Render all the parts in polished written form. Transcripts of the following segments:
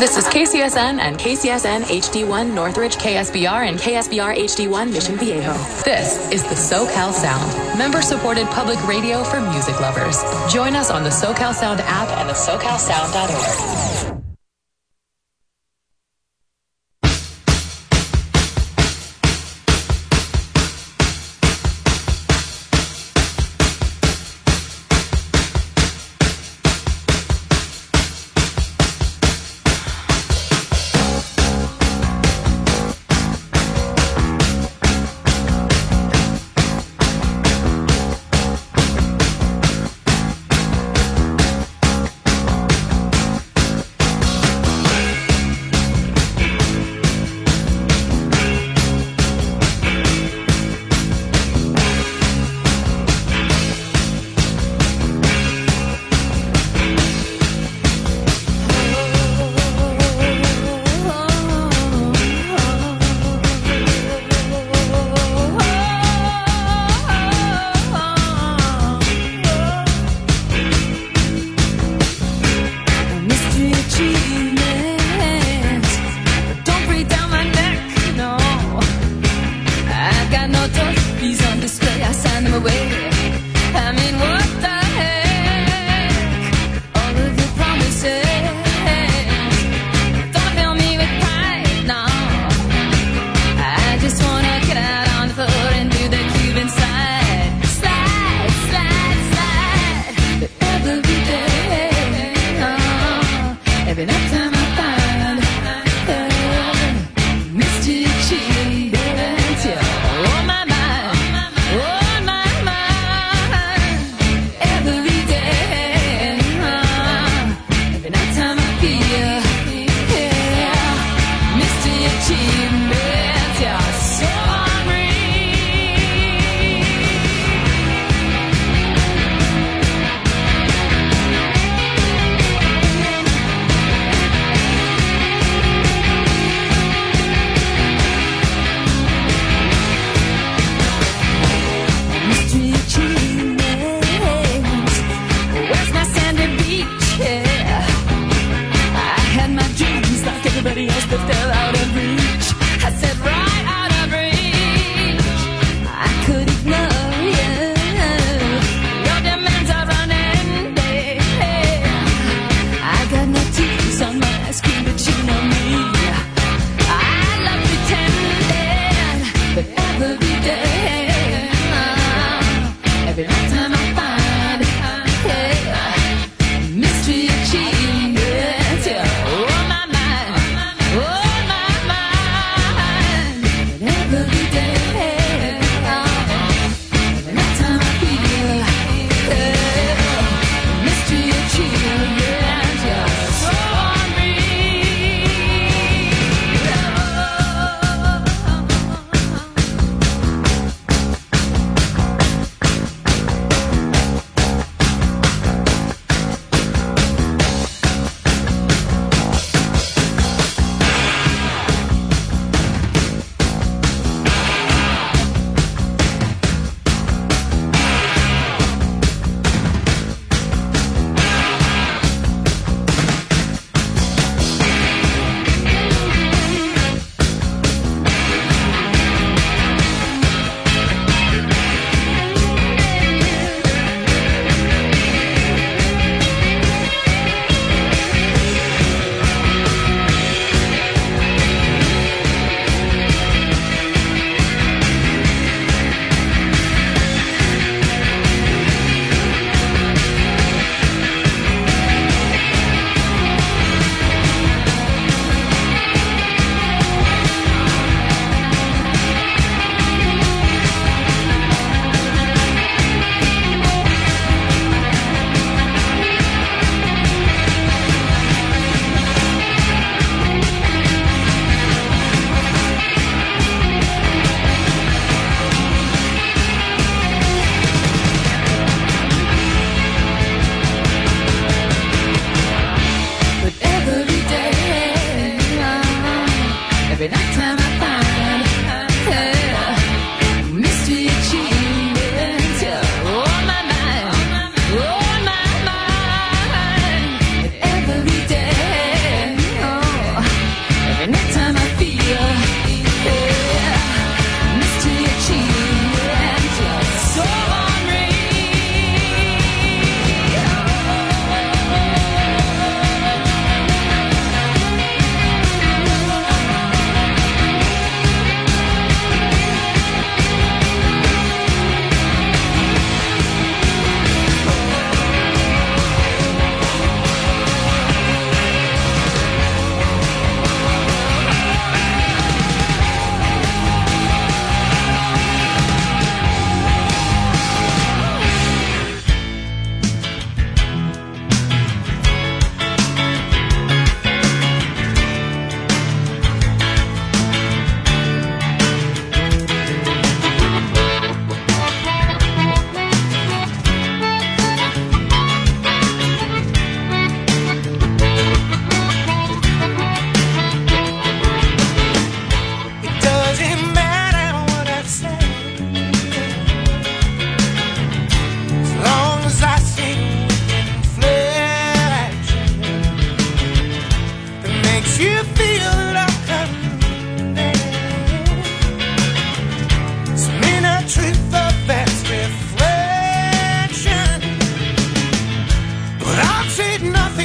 This is KCSN and KCSN HD1 Northridge KSBR and KSBR HD1 Mission Viejo. This is the SoCal Sound, member-supported public radio for music lovers. Join us on the SoCal Sound app and the SoCalSound.org.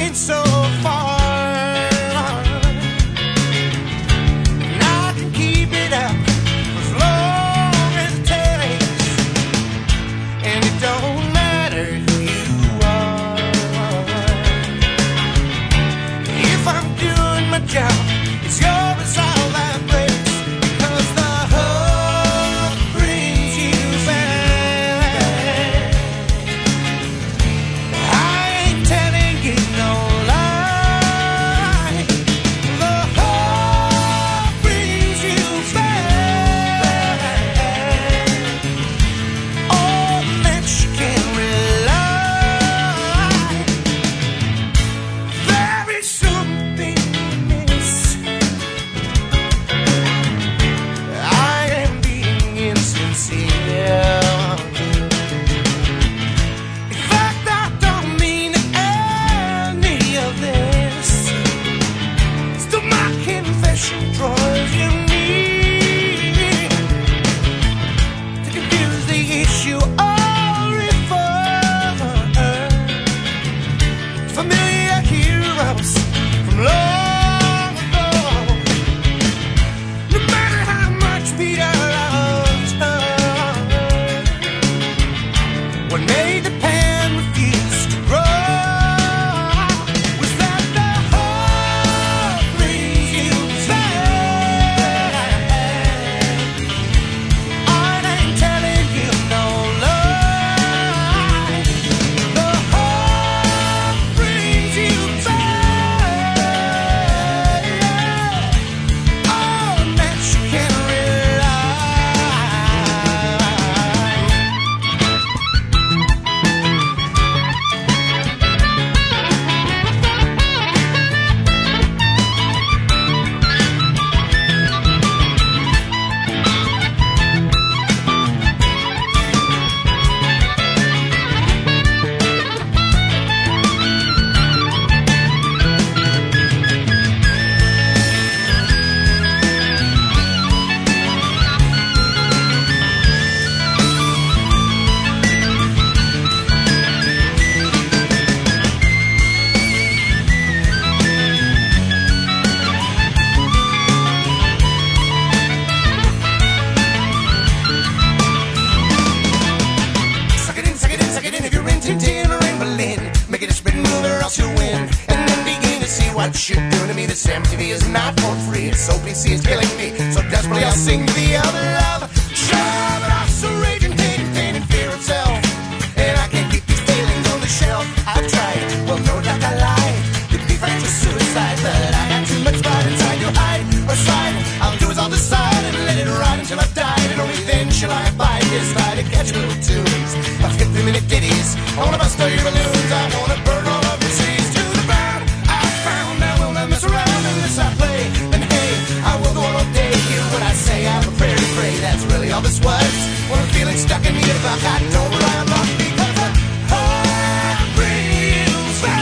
ain't so far. And I can keep it up for as long as it takes. And it don't matter who you are. If I'm doing my job, it's your resolve that breaks. Because the hope brings you back. I ain't telling you no lie. The hope brings you back. On that you can rely. There is something amiss. I am being insincere. In fact, I don't mean any of this. Still, my confession draws you near to confuse the issue or refer familiar heroes from long ago. No matter how much Peter loves her, what made the pan refuse to grow was that the hope brings you back. I ain't telling you no lie. The hope brings you back. On that you can rely. Suck it in if you're in Tintin or in Berlin. Make it a spin move or else you'll win. And then begin to see what you're doing to me. This MTV is not for free. It's OPC is killing me. So desperately I'll sing to the other love. Sure, but I'm so raging, hating, pain, and fear of self. And I can't keep these feelings on the shelf. I've tried, well, no doubt I lied. You'd be friends with suicide, but I got too much pride inside. You hide or slide. I'll do as I'll decide and let it ride until I've died. And only then shall I abide. Just try to catch little tunes of 50-minute ditties. I wanna bust all your balloons. I wanna burn all of your trees to the ground. I found I will not mess around unless I play. And hey, I will go on all day. Hear what I say, I'm prepared to pray. That's really all this was. When I'm feeling stuck in need of luck, I know where I'm lost because the heart brings back.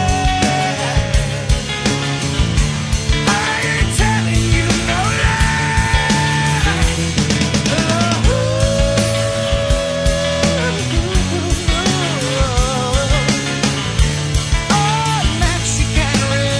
I ain't telling you no lie. On that you can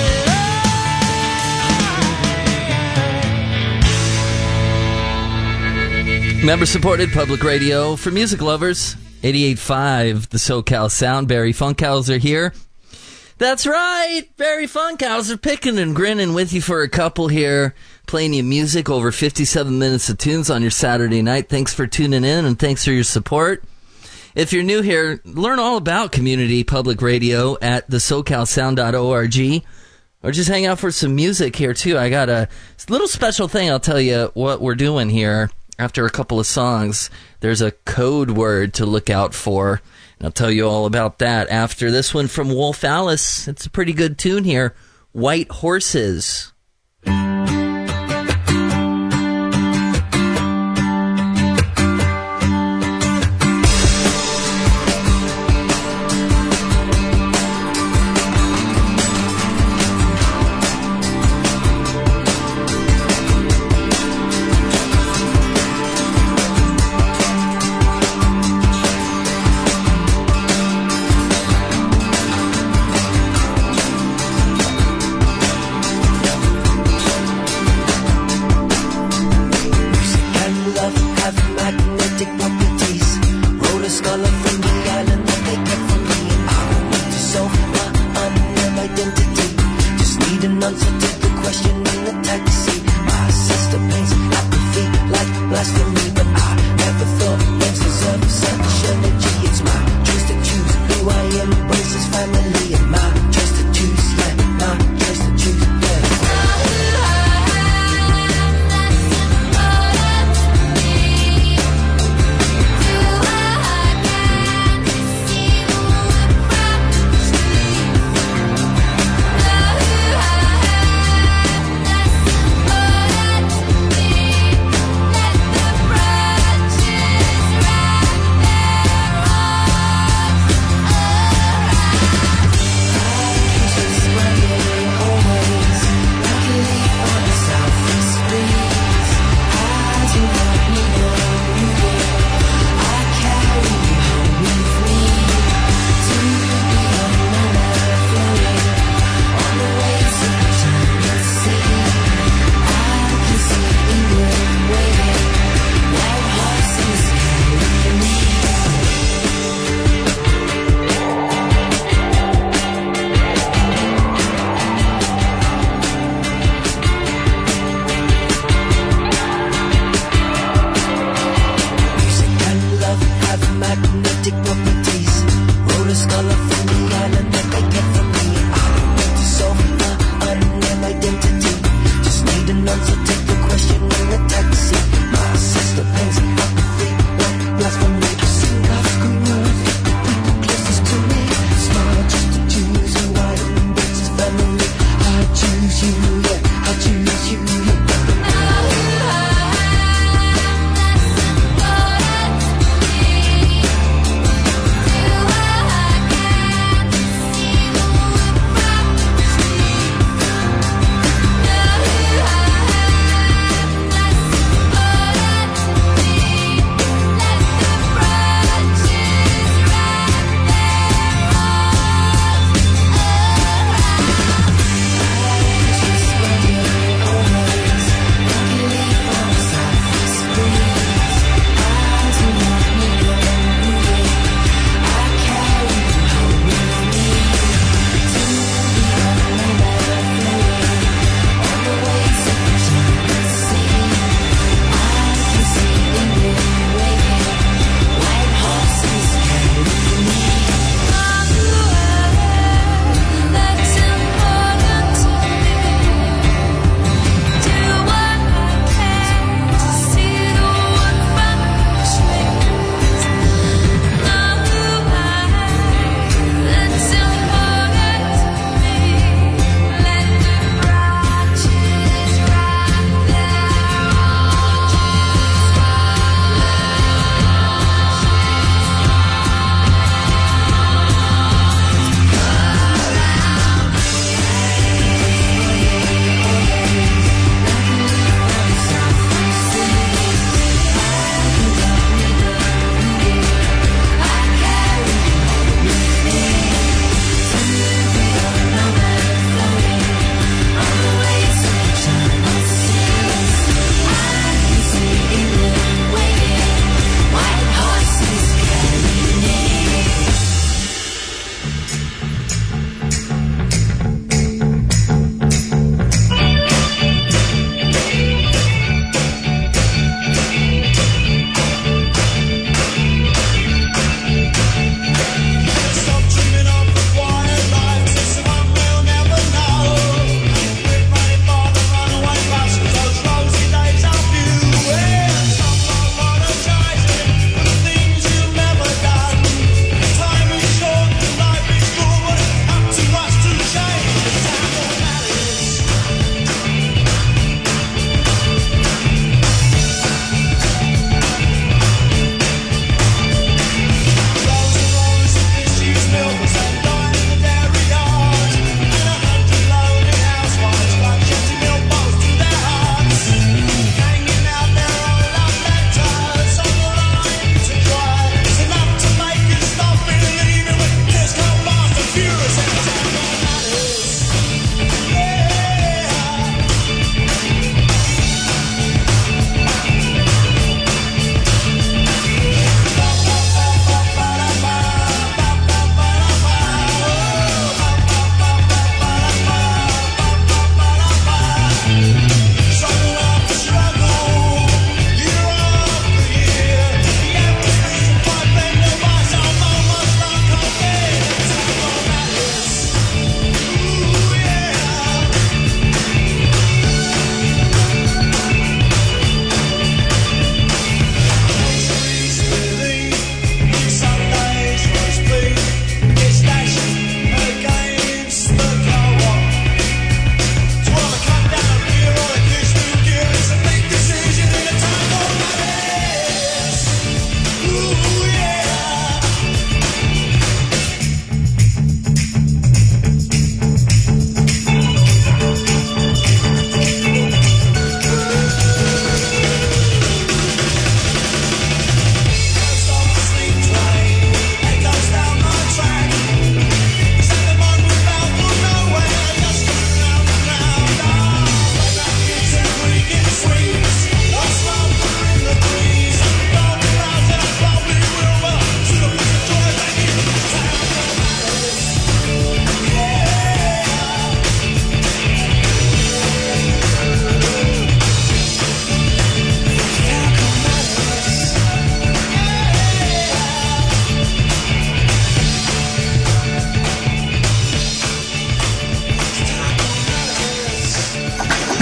rely. Member-supported public radio for music lovers. 88.5, the SoCal Sound. Barry Funkhauser here. That's right, Barry Funkhauser, picking and grinning with you for a couple here, playing you music, over 57 minutes of tunes on your Saturday night. Thanks for tuning in, and thanks for your support. If you're new here, learn all about community public radio at the SoCalSound.org, or just hang out for some music here, too. I got a little special thing. I'll tell you what we're doing here. After a couple of songs, there's a code word to look out for. And I'll tell you all about that after this one from Wolf Alice. It's a pretty good tune here. White Horses. answer to the question in the taxi. My sister paints apathy like blasphemy, but I never thought names deserve such energy. It's my choice to choose who I embrace as family, and my choice to choose, yeah, my choice to choose, yeah.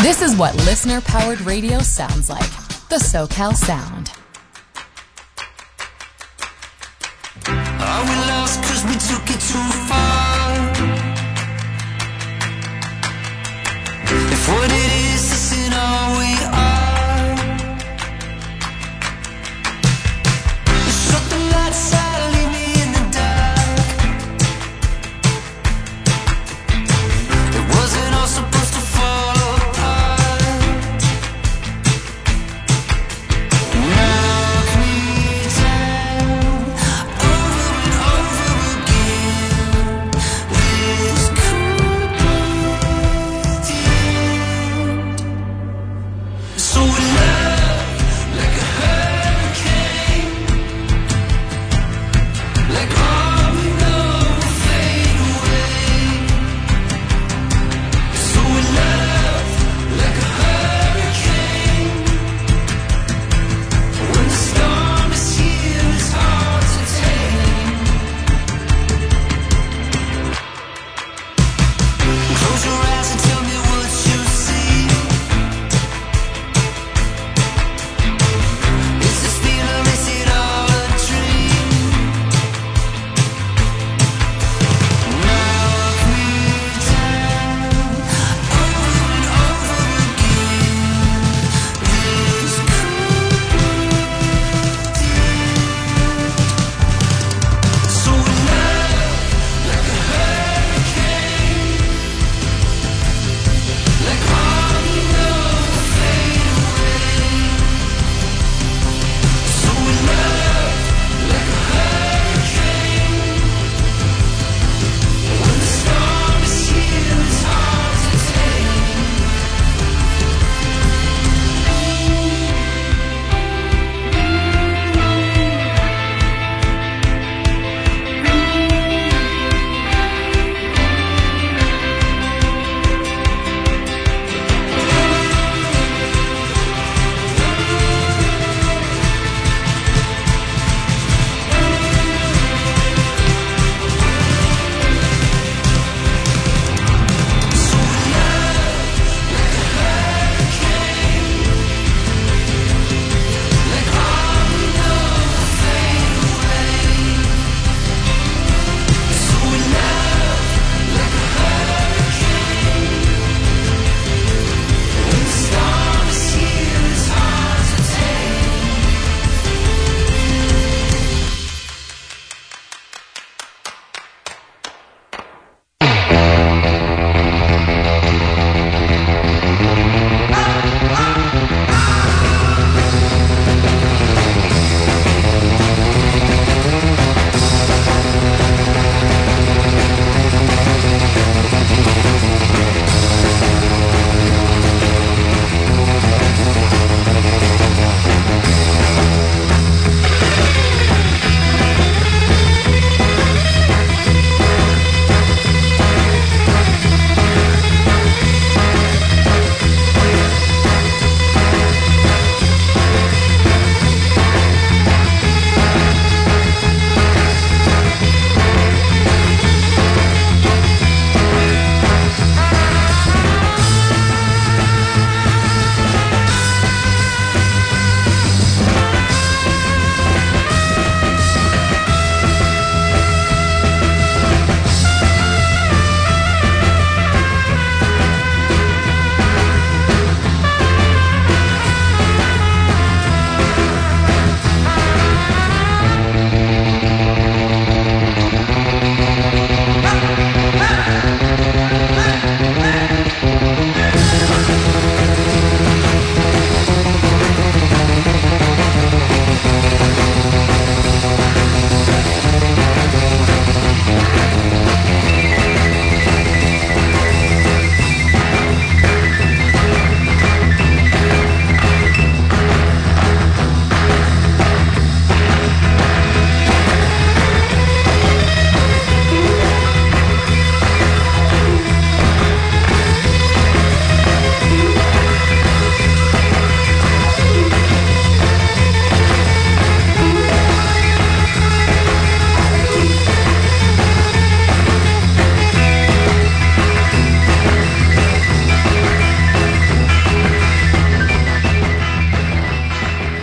This is what listener-powered radio sounds like. The SoCal Sound. Are we lost 'cause we took it too far? If what it is isn't all we are, shut the lights out, leave me in the dark. It wasn't all supposed to fall apart. Knock me down over and over again.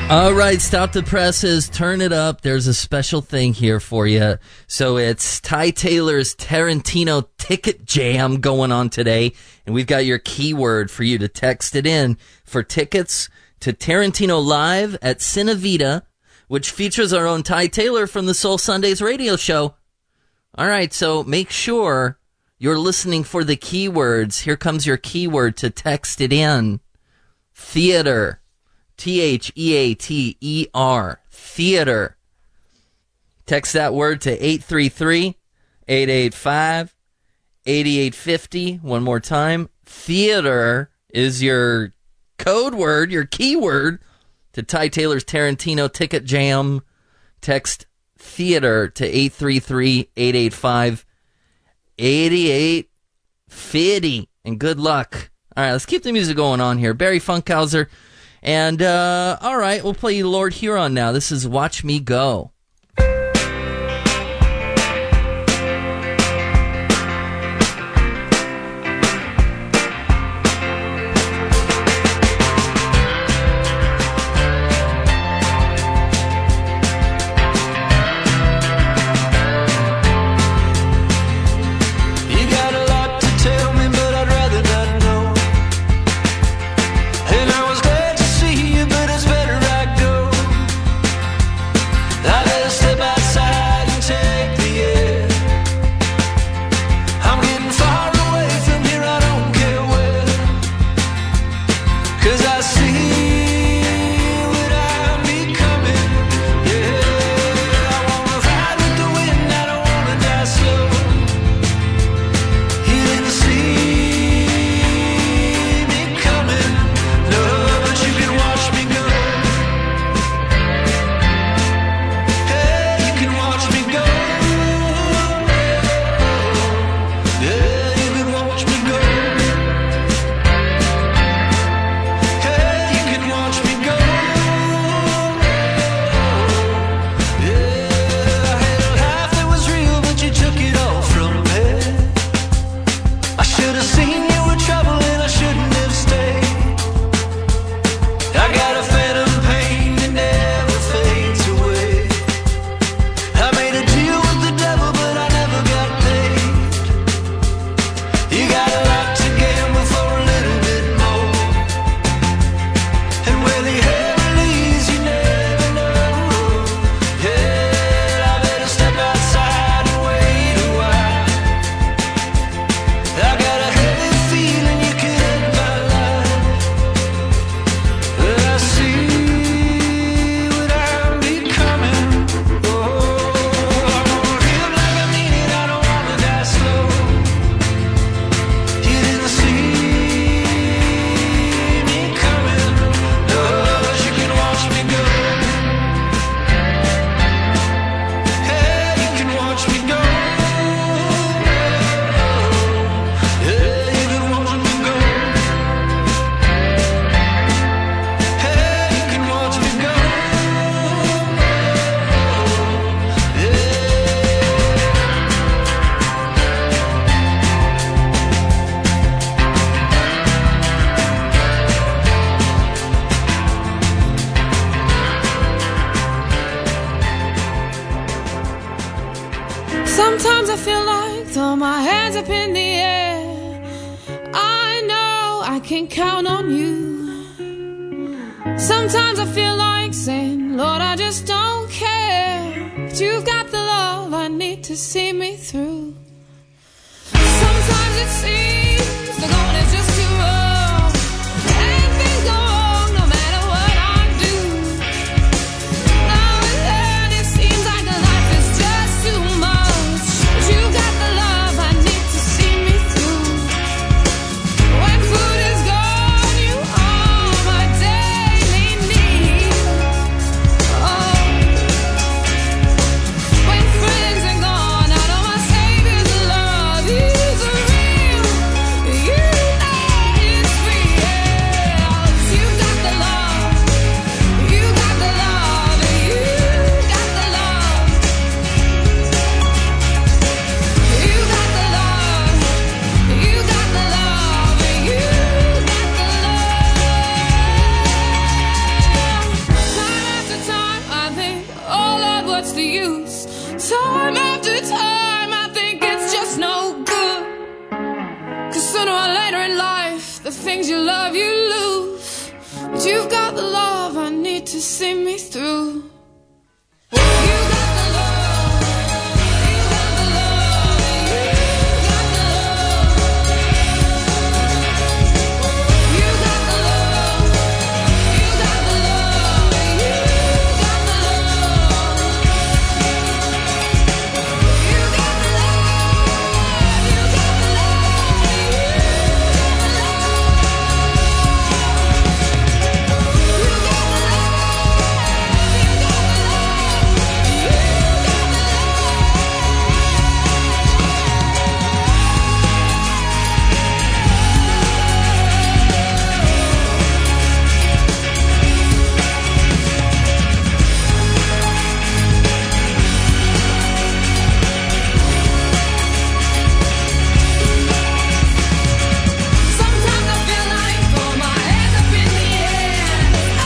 All right, stop the presses, turn it up. There's a special thing here for you. So it's Ty Taylor's Tarantino Ticket Jam going on today, and we've got your keyword for you to text it in for tickets to Tarantino Live at Cinevita, which features our own Ty Taylor from the Soul Sundays radio show. All right, so make sure you're listening for the keywords. Here comes your keyword to text it in. Theater. Theater. Theater. Text that word to 833-885-8850. One more time. Theater is your code word, your keyword to Ty Taylor's Tarantino Ticket Jam. Text theater to 833-885-8850. And good luck. All right, let's keep the music going on here. Barry Funkhauser. And, all right, we'll play Lord Huron now. This is Watch Me Go. Sometimes I feel like throw my hands up in the air. I know I can count on you. Sometimes I feel like saying, Lord, I just don't care. But you've got the love I need to see me through. Sometimes it seems the going is just too rough, and things go wrong no matter what I do. Now and then it seems like the life is just too much, but you got the love I need to see me through. When food is gone, you are my daily need. Oh, when friends are gone, I know my Savior's love is real. things you love, you lose. But you've got the love I need to see me through. You got the love, you got the love, you got the love. You got the love, you got the love, you got the love. You got the love, you got the Sometimes I feel like throw my hands up in the air.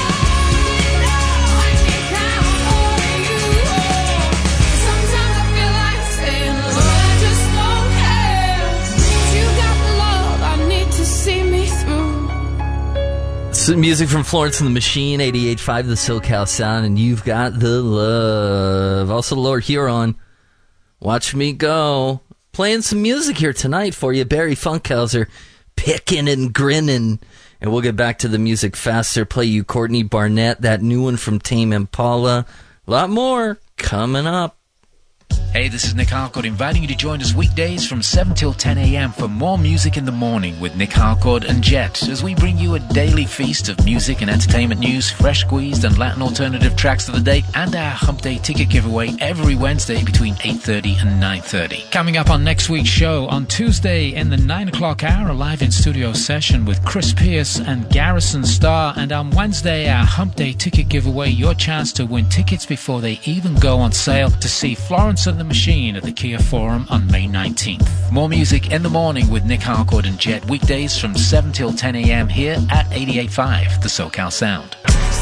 I can count on you. Sometimes I feel like saying, Lord, I just don't care. You got the love I need to see me through. Some music from Florence and the Machine, 88.5 The SoCal Sound, and You've Got the Love. Also, Lord Huron, Watch Me Go. Playing some music here tonight for you. Barry Funkhauser, picking and grinning. And we'll get back to the music faster. Play you Courtney Barnett, that new one from Tame Impala. A lot more coming up. Hey, this is Nick Harcourt inviting you to join us weekdays from 7 till 10 a.m. for more music in the morning with Nick Harcourt and Jet, as we bring you a daily feast of music and entertainment news, fresh squeezed and Latin alternative tracks of the day, and our Hump Day ticket giveaway every Wednesday between 8:30 and 9:30. Coming up on next week's show, on Tuesday in the 9 o'clock hour, a live in-studio session with Chris Pierce and Garrison Starr, and on Wednesday, our Hump Day ticket giveaway, your chance to win tickets before they even go on sale to see Florence and the Machine at the Kia Forum on May 19th. More music in the morning with Nick Harcourt and Jet, weekdays from 7 till 10 a.m. here at 88.5 The SoCal Sound.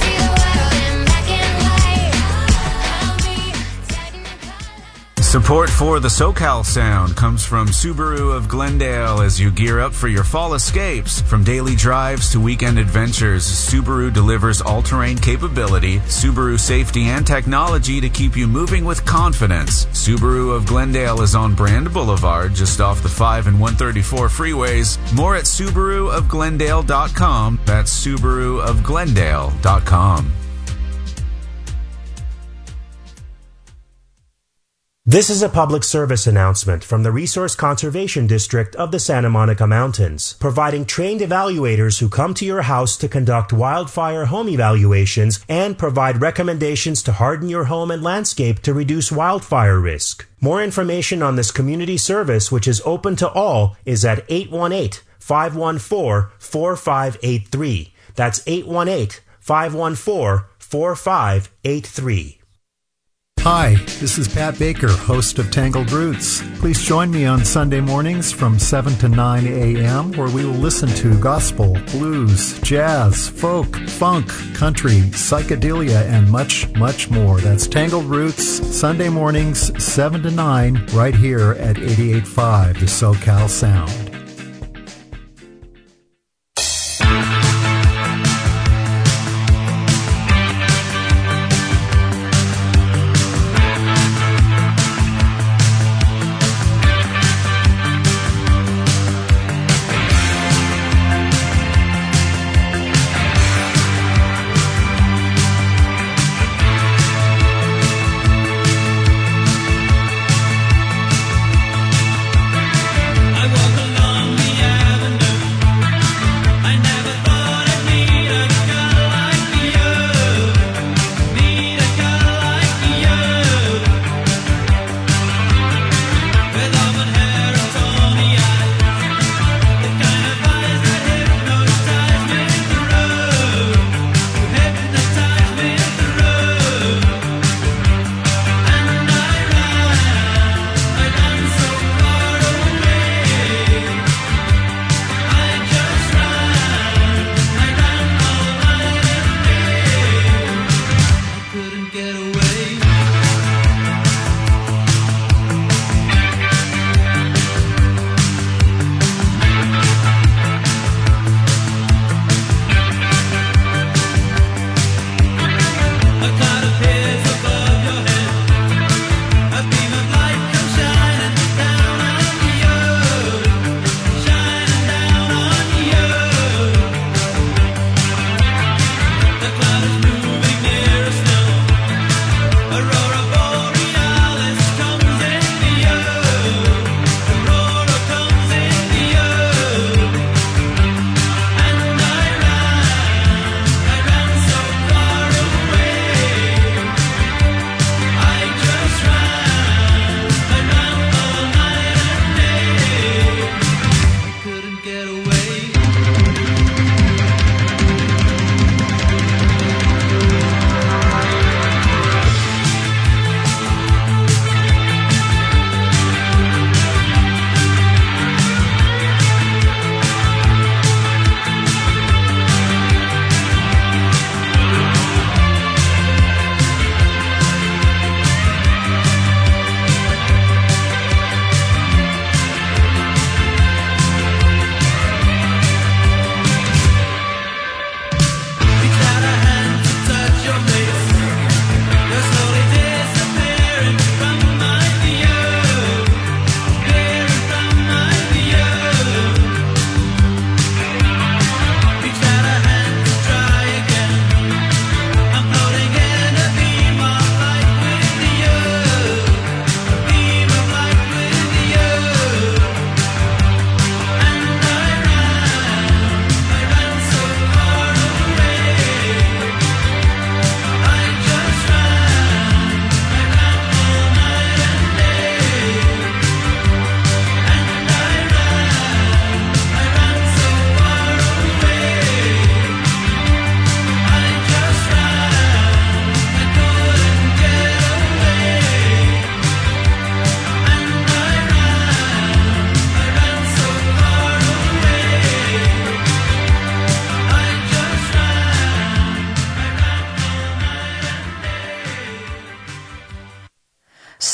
Support for the SoCal Sound comes from Subaru of Glendale as you gear up for your fall escapes. From daily drives to weekend adventures, Subaru delivers all-terrain capability, Subaru safety and technology to keep you moving with confidence. Subaru of Glendale is on Brand Boulevard, just off the 5 and 134 freeways. More at SubaruofGlendale.com. That's SubaruofGlendale.com. This is a public service announcement from the Resource Conservation District of the Santa Monica Mountains, providing trained evaluators who come to your house to conduct wildfire home evaluations and provide recommendations to harden your home and landscape to reduce wildfire risk. More information on this community service, which is open to all, is at 818-514-4583. That's 818-514-4583. Hi, this is Pat Baker, host of Tangled Roots. Please join me on Sunday mornings from 7 to 9 a.m. where we will listen to gospel, blues, jazz, folk, funk, country, psychedelia, and much, much more. That's Tangled Roots, Sunday mornings 7 to 9 right here at 88.5 The SoCal Sound. I walk alone.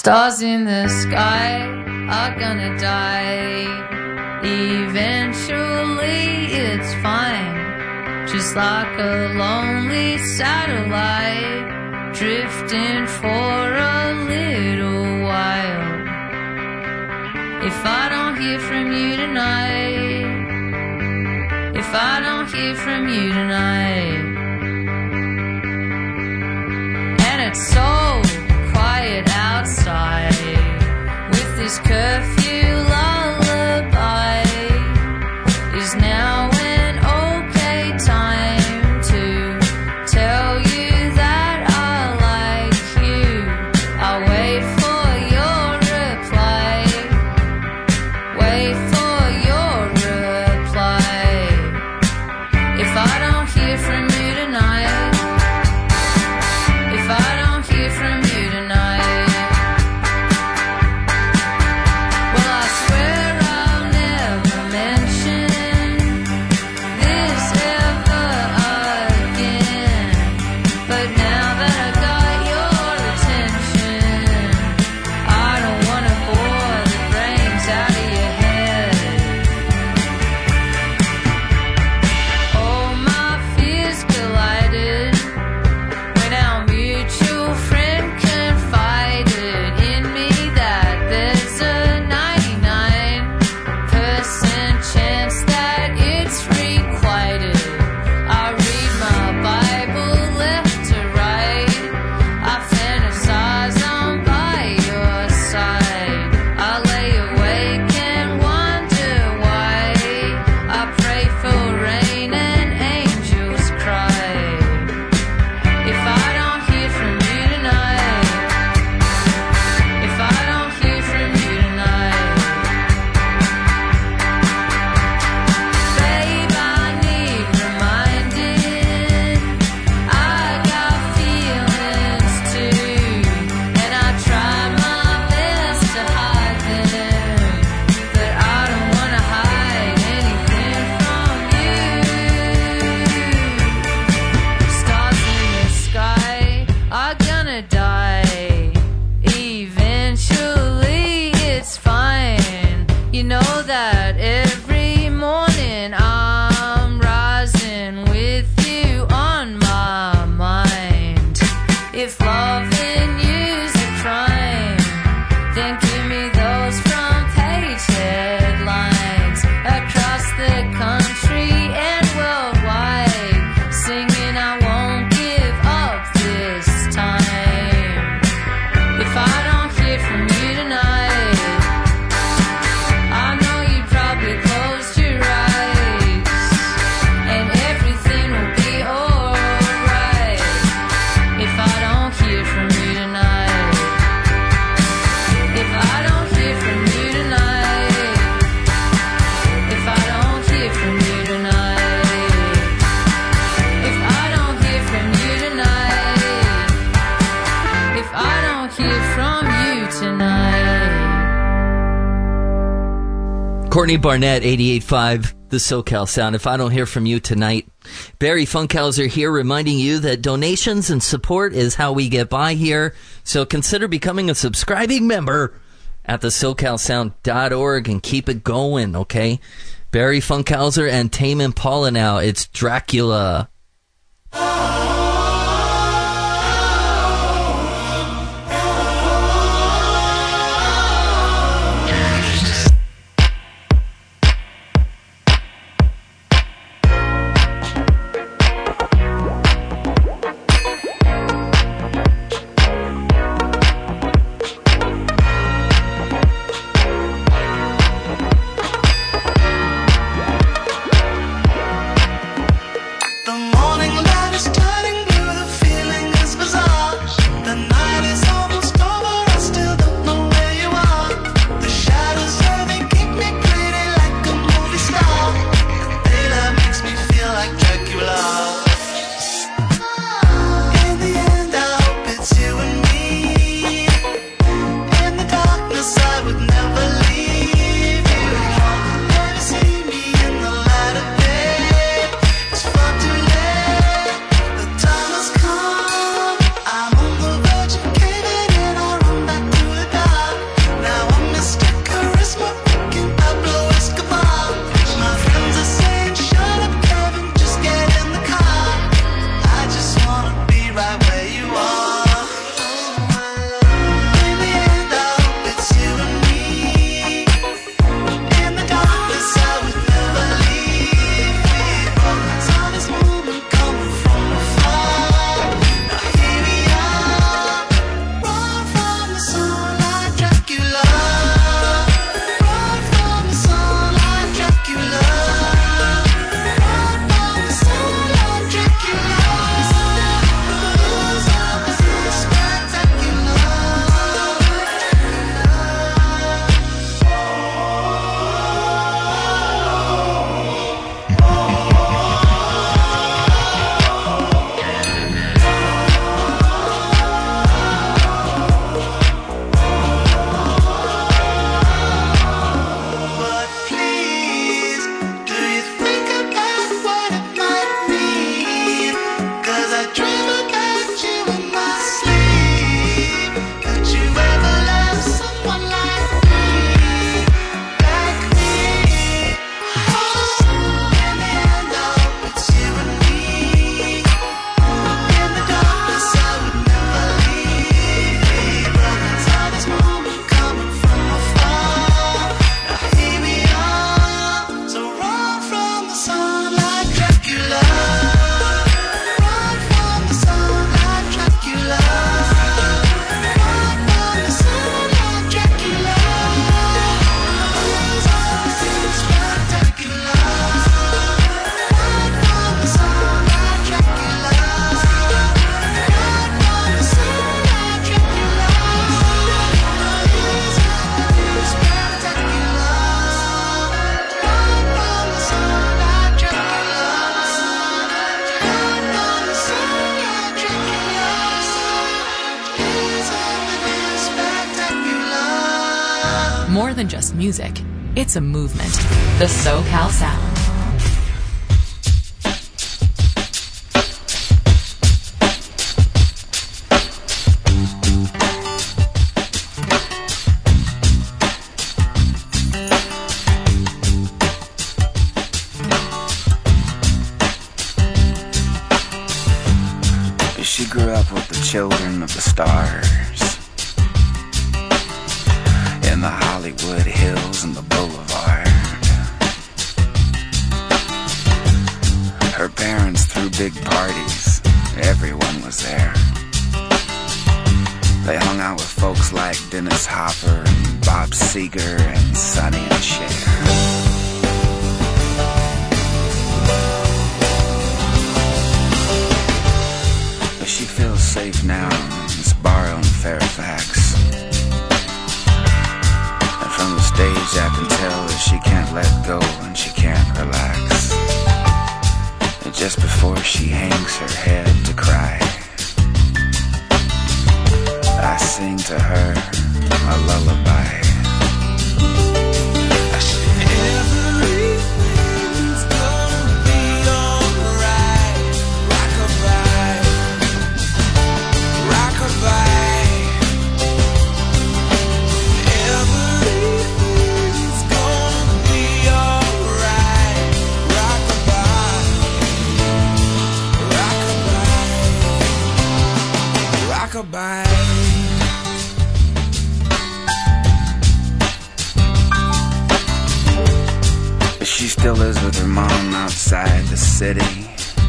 Stars in the sky are gonna die. Eventually it's fine. Just like a lonely satellite drifting for a little while. If I don't hear from you tonight, if I don't hear from you tonight, and it's so quiet outside with this curfew lullaby, is now an okay time to tell you that I like you. I'll wait for your reply, wait for your reply. If I don't hear from you tonight, if I don't hear from you tonight, well, I swear I'll never mention this ever again. But now that I got your attention, I don't wanna bore the brains out of your head. Oh, my fears collided when our mutual friend confided in me that there's a 99% chance that it's requited. I read my Bible left to right, I fantasize I'm by your side. I lay awake and wonder why. I pray for rain and angels cry. If I don't hear from you tonight, if I don't hear from you tonight, babe, I need reminding. I got feelings too, and I try my best to hide them, but I don't wanna hide anything from you. Stars in the sky are gonna die. Eventually it's fine. You know that every morning I'm rising with you on my mind. If loving you's a crime, then give me those front page headlines across the country and worldwide, singing I won't give up this time. If I don't hear from you tonight, I know you probably closed your eyes, and everything will be alright. If I don't hear from you tonight, if I don't hear from you tonight, if I don't hear from you tonight, if I don't hear from you tonight, if I don't hear from you tonight. Courtney Barnett, 88.5, the SoCal Sound. If I don't hear from you tonight. Barry Funkhauser here reminding you that donations and support is how we get by here. So consider becoming a subscribing member at the SoCalSound.org and keep it going, okay? Barry Funkhauser and Tame Impala now. It's Dracula. The than just music. It's a movement. The SoCal Sound. She grew up with the children of the stars in the Hollywood Hills and the Boulevard. Her parents threw big parties. Everyone was there. They hung out with folks like Dennis Hopper and Bob Seger and Sonny and Cher. She feels safe now in this bar in Fairfax. And from the stage I can tell that she can't let go and she can't relax. And just before she hangs her head to cry, I sing to her a lullaby. I sing everything's gonna be alright. Rockabye. Everything's gonna be alright. Rockabye, rockabye, rockabye. She still lives with her mom outside the city,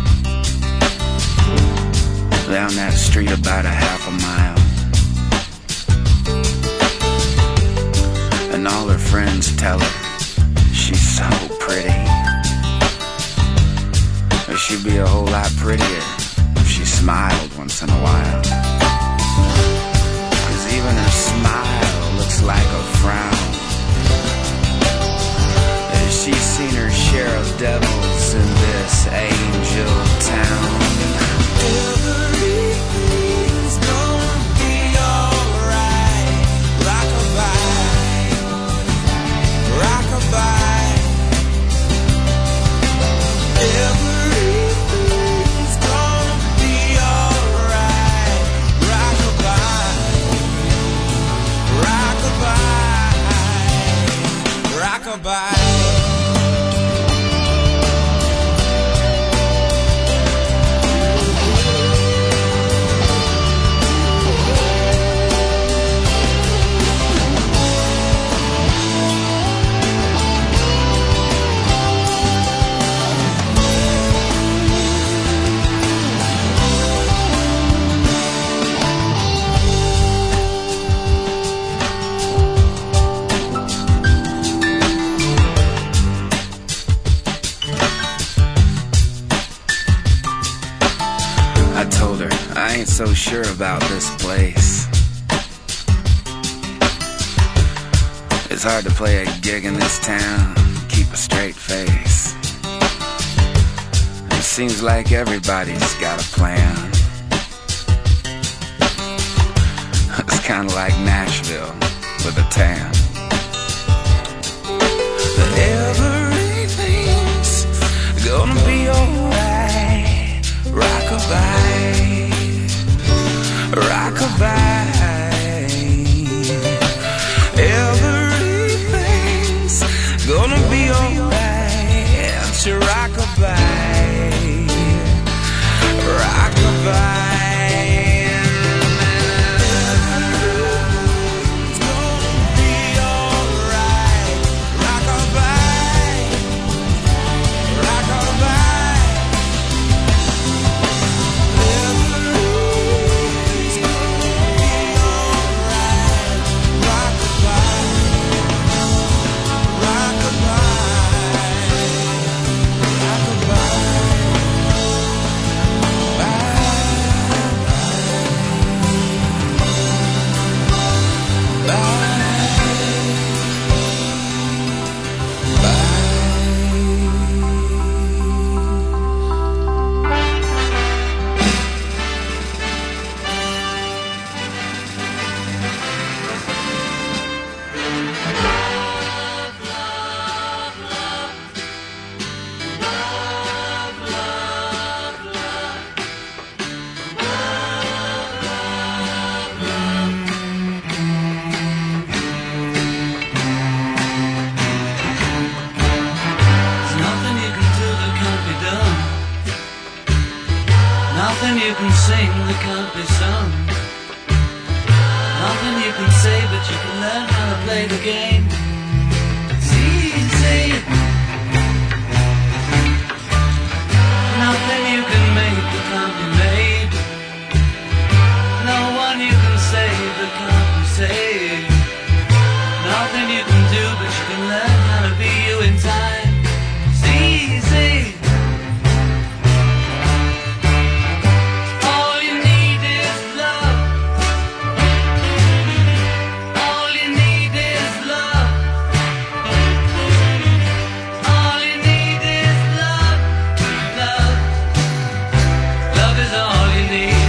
down that street about a half a mile. And all her friends tell her she's so pretty. But she'd be a whole lot prettier if she smiled once in a while. 'Cause even her smile looks like a frown. She's seen her share of devils in this angel town. Everything's gonna be alright. Rockabye, rockabye. Everything's gonna be alright. Rockabye, rockabye, rockabye. I ain't so sure about this place. It's hard to play a gig in this town, keep a straight face. It seems like everybody's got a plan. It's kinda like Nashville with a tan. But everything's gonna be alright. Rockabye, rockabye. Everything's gonna be alright. Rockabye, rockabye. Rockabye. can sing that can't be sung. Nothing you can say, but you can learn how to play the game. It's easy. Nothing you can make that can't be made. No one you can save that can't be saved. Nothing you can do, but you can learn how to be you in time. It's easy. All you need is love. All you need is love. All you need is love. Love. Love is all you need.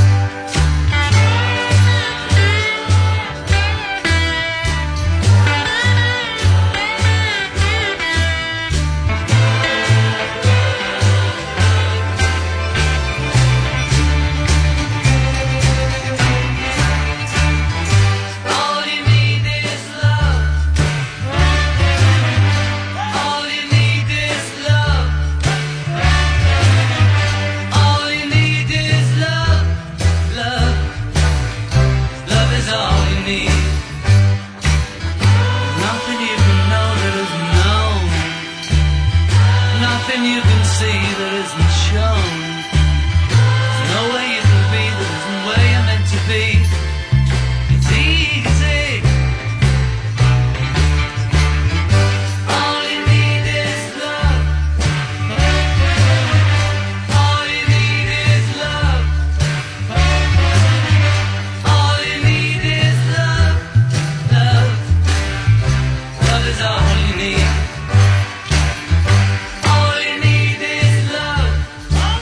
All you need is love. All you need is love. All you need is love. Love. Love is all you need. Nothing you can know that isn't known. Nothing you can see that isn't shown. There's no way you can be that isn't where you're meant to be. It's easy. All you need is love. All you need is love. All you need is love. Love. Love is all you need. All you need is love. All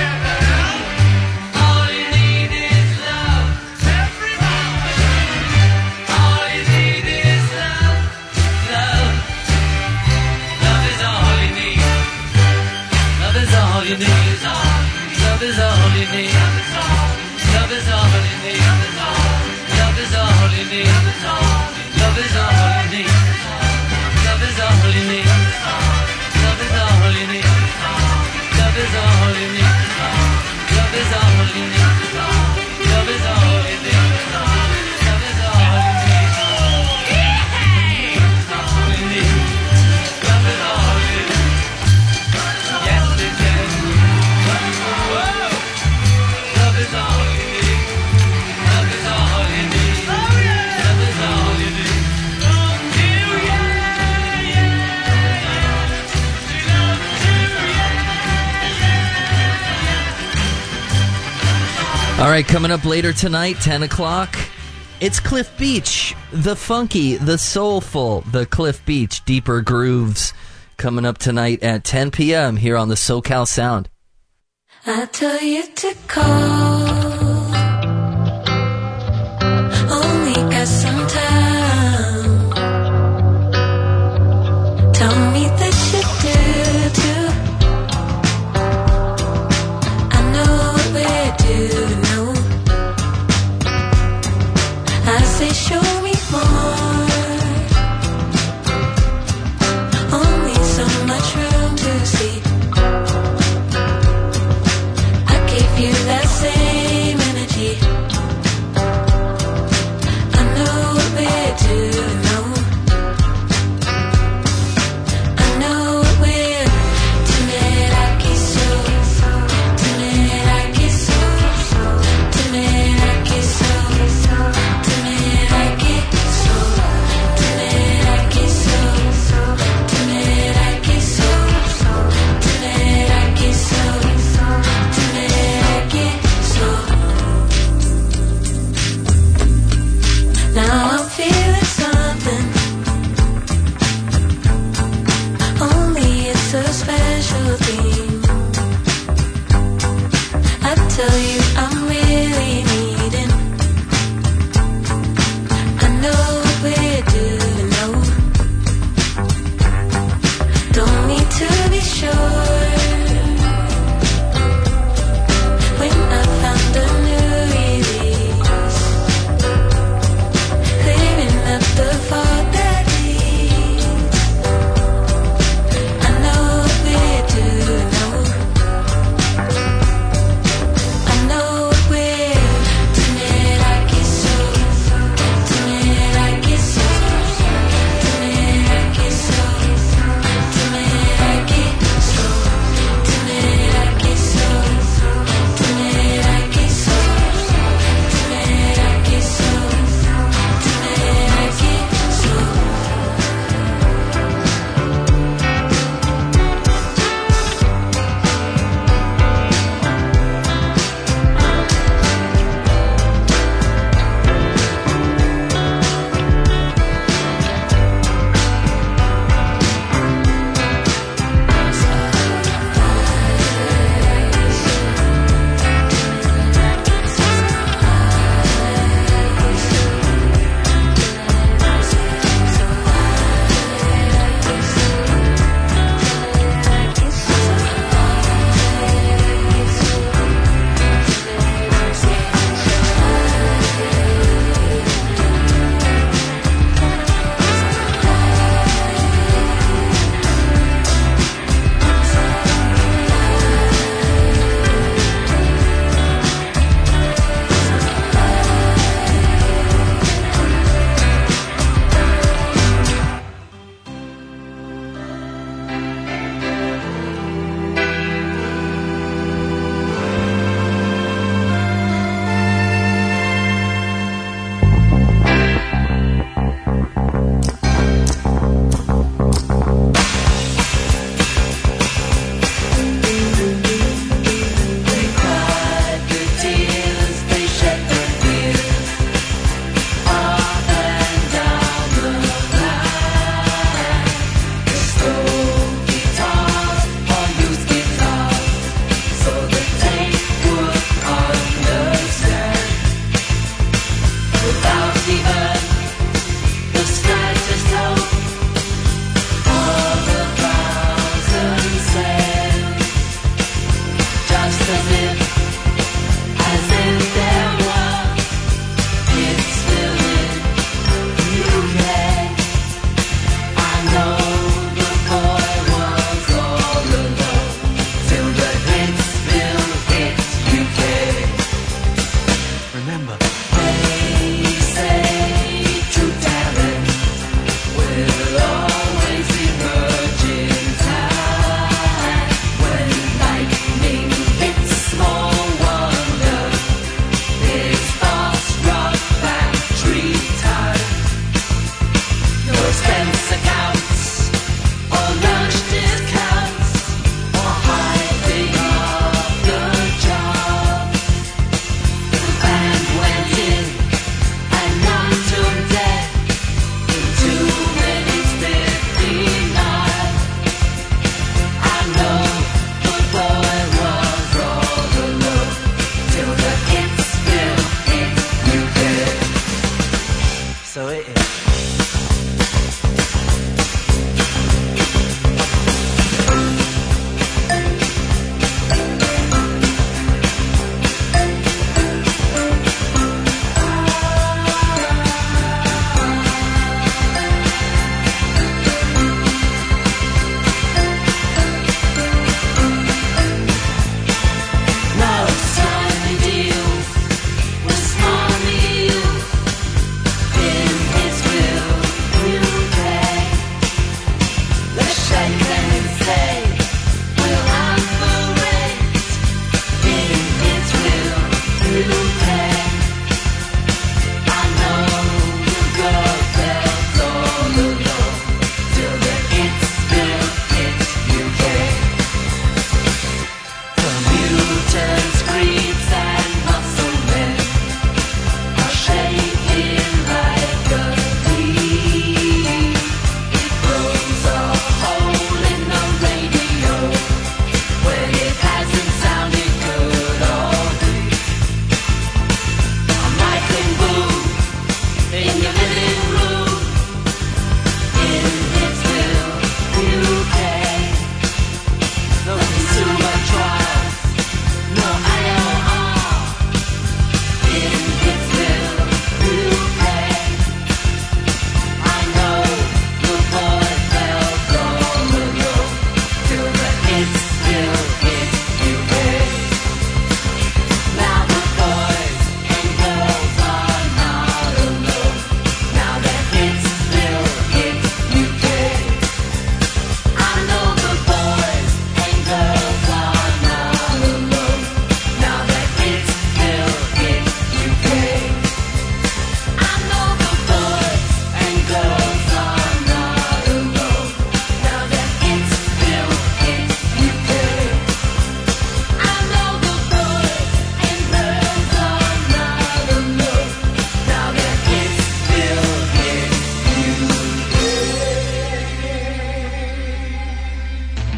you need is love. Everybody. All you need is love. Love. Love is all you need. Love is all you need. Love is all you need. Love is all you need. Love is all you need. Love is all you need. Love is all you need. Love is all you need. Love is all you need. Love is all you need. Love is all you need. Love is all you need. All you need. Love is all you need. Yes, it is. Whoa. Love is all you need. Love is all you need. Love is all you need. All right, coming up later tonight, 10 o'clock, it's Cliff Beach, the funky, the soulful, the Cliff Beach, deeper grooves, coming up tonight at 10 p.m. here on the SoCal Sound. I tell you to call. Only got some time. Tell me that you do too. I know what we do know. I say show me more. Only so much room to see. I gave you that same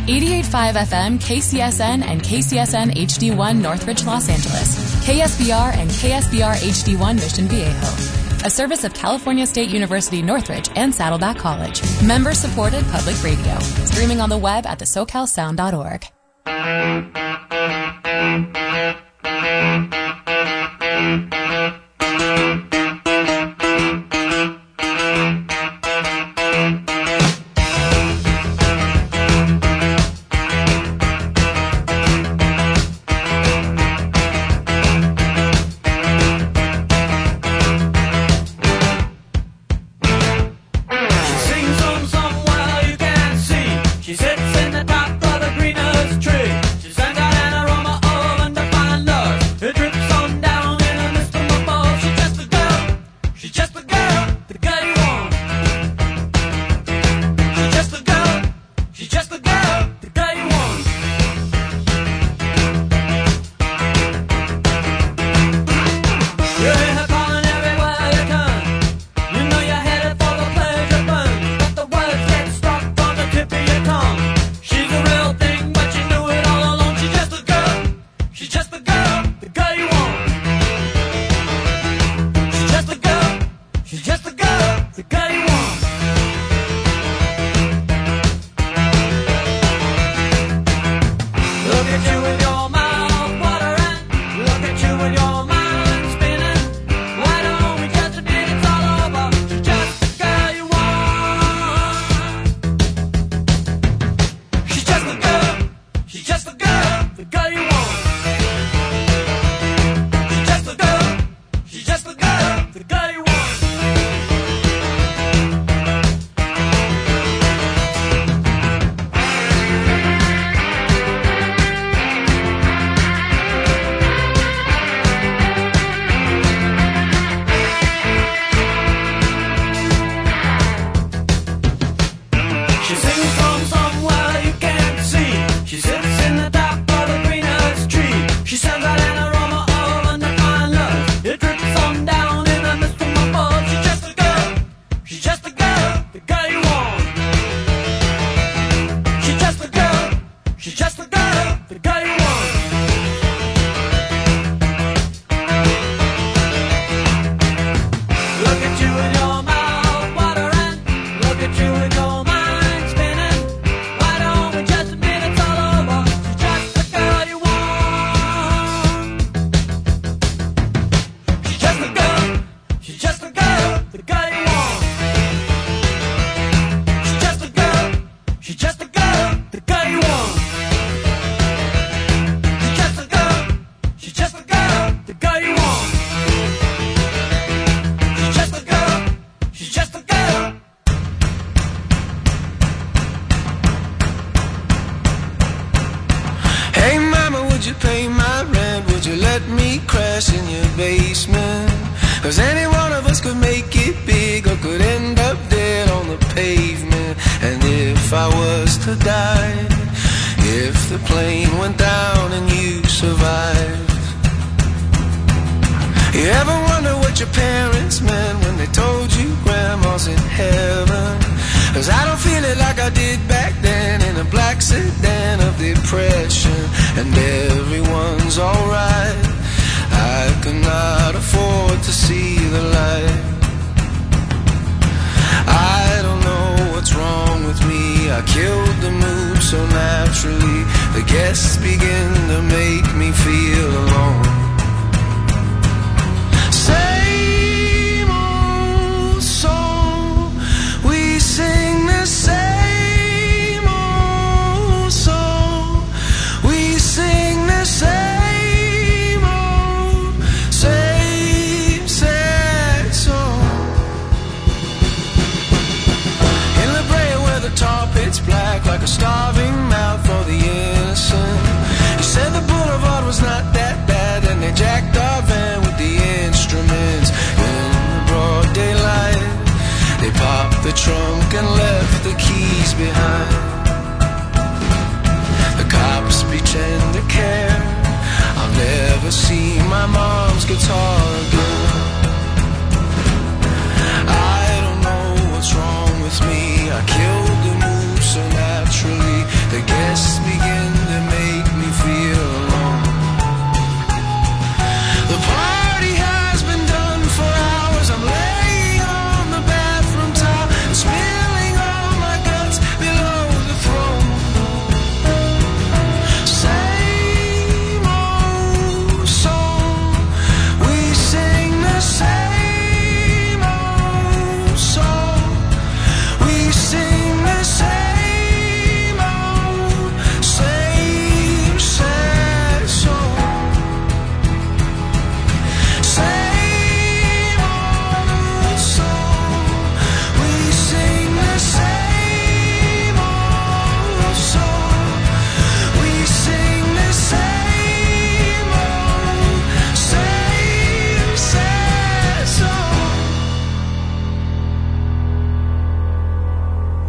88.5 FM, KCSN, and KCSN HD1 Northridge, Los Angeles. KSBR and KSBR HD1 Mission Viejo. A service of California State University Northridge and Saddleback College. Member-supported public radio. Streaming on the web at thesocalsound.org. She sits in the top of the greenest tree. She sends out an aroma of undefined love. It drips on down in a mist from above. She's just a girl. She's just a girl. The girl you want. She's just a girl. She's just a girl. The girl you want. You hear her calling everywhere you turn. You know you're headed for the pleasure burn. But the words get stuck on the tip of your tongue. She's a real thing, but you knew it all along. She's just a girl. She's just a girl. The girl you want. She's just a girl. She's just a girl. The girl you want. Look at you with your mouth watering. Look at you with your mind spinning. Why don't we just admit it's all over? She's just the girl you want. She's just a girl. She's just a girl. The girl you want. She's just a girl. She's just a girl. The girl you want. She sings from somewhere you can't see. She sits in the top of the greenest tree. She sends out an aroma of undefined love. It drips on down in the mist from above. She's just a girl. She's just a girl. The girl you want. She's just a girl. She's just a girl. The girl you want. Look at you with your mouth watering. Look at you with your mind spinning. Why don't we just admit it's all over? She's just the girl you want. She's just a girl. She's just a girl. The girl you want. She's just a girl. She's just a girl. The girl you want. She's just a girl. She's just a girl. The girl you want. She's just a girl. She's just a girl. Hey mama, would you pay my rent? Would you let me crash in your basement? 'Cause any one of us could make it big or could end up dead on the pavement. And if I was to die, if the plane went down and you survived, you ever wonder what your parents meant when they told you grandma's in heaven? 'Cause I don't feel it like I did back then in a black sedan of depression. And everyone's alright. I could not afford to see the light. I don't know what's wrong with me. I killed the mood so naturally. The guests begin to make me feel alone. Same old song. We sing the same old song. We sing the same old, same sad song. In La Brea where the tar pit's black like a starving mouth for the innocent. You said the boulevard was not that bad, and they jacked our van with the instruments. In the broad daylight, they popped the trunk and left the keys behind. The cops pretend to care. I'll never see my mom's guitar again. I don't know what's wrong with me. I killed the mood so naturally. The guests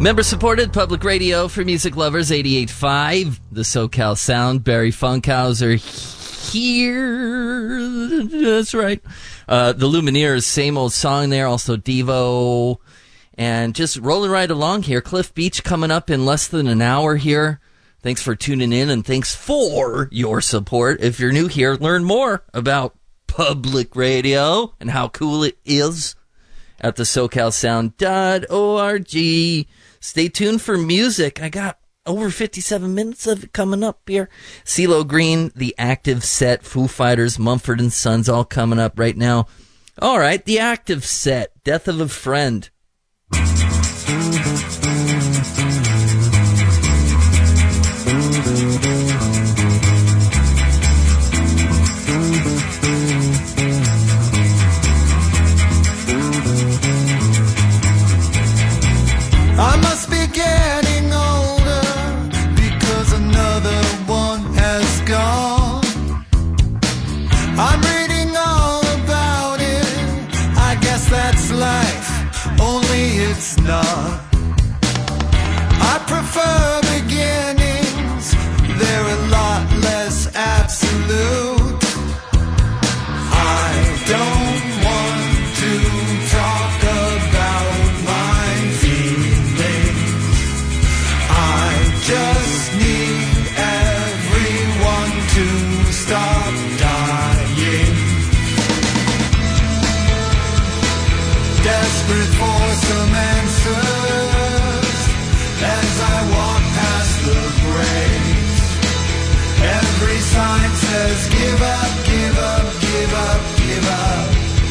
Member-supported public radio for music lovers, 88.5, the SoCal Sound. Barry Funkhauser here. That's right. The Lumineers, same old song there. Also Devo. And just rolling right along here. Cliff Beach coming up in less than an hour here. Thanks for tuning in, and thanks for your support. If you're new here, learn more about public radio and how cool it is at the SoCalSound.org. Stay tuned for music. I got over 57 minutes of it coming up here. CeeLo Green, The Active Set, Foo Fighters, Mumford & Sons, all coming up right now. All right, The Active Set, Death of a Friend. I must be getting older because another one has gone. I'm reading all about it. I guess that's life, only it's not. I prefer beginnings, they're a lot less absolute. I don't want to talk about my feelings. I just need everyone to stop dying. Desperate for some answers as I walk past the grave. Every sign says give up, give up, give up, give up.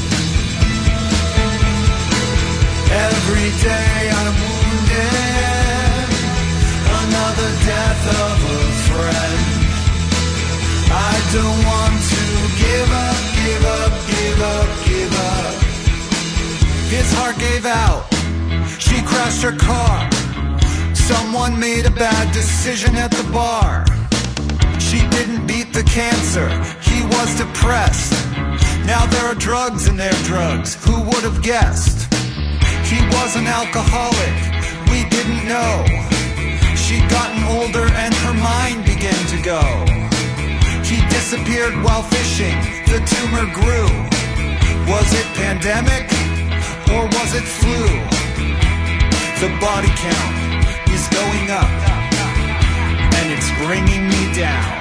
Every day I'm wounded, another death of a friend. I don't want to give up, give up, give up, give up. His heart gave out, she crashed her car. Someone made a bad decision at the bar. She didn't beat the cancer, he was depressed. Now there are drugs in their drugs, who would have guessed? He was an alcoholic, we didn't know. She'd gotten older and her mind began to go. He disappeared while fishing, the tumor grew. Was it pandemic, or was it flu? The body count is going up, and it's bringing me down.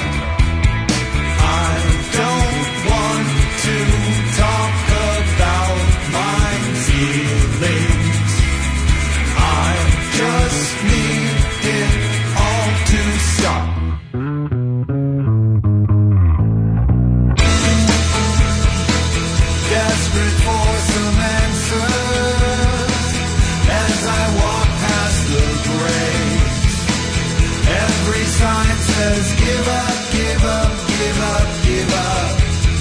I don't want to talk about my feelings. I just need it all to stop. Desperate for some answers as I walk past the grave. Every sign says give up, give up, give up, give up.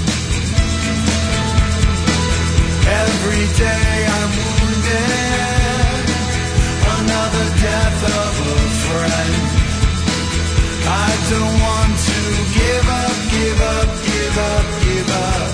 Every day I'm wounded, another death of a friend. I don't want to give up, give up, give up, give up.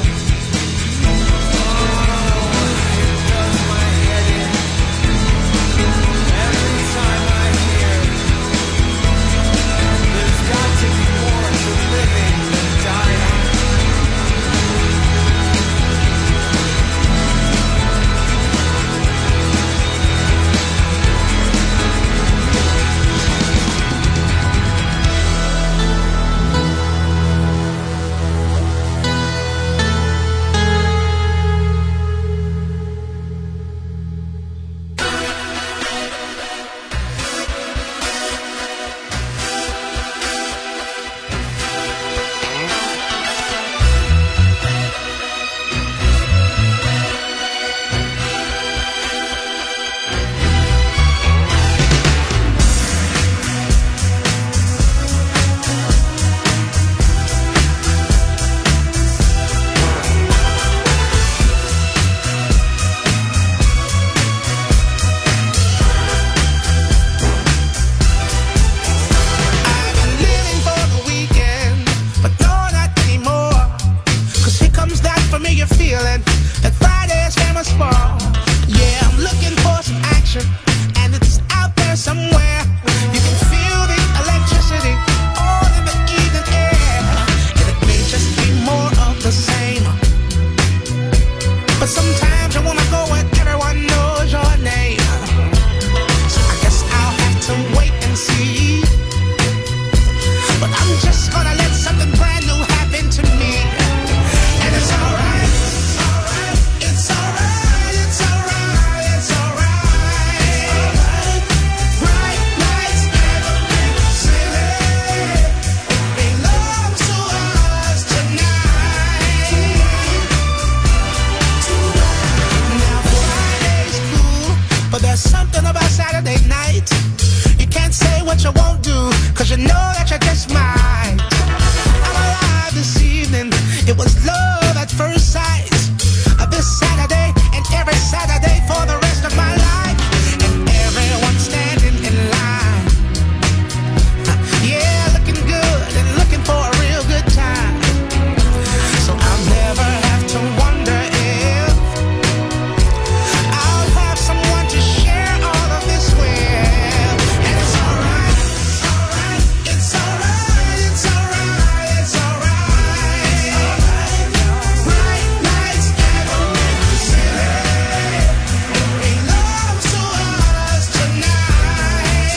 what you won't do, cause you know that you're just mine. I'm alive this evening, it was love at first sight. This Saturday and every Saturday for the rest of my life. And everyone standing in line. Yeah, looking good and looking for a real good time. So I'll never have to wonder if I'll have someone to share all of this with. And it's alright, it's alright, it's alright, it's alright. Bright nights never make me silly. Bring love to us tonight.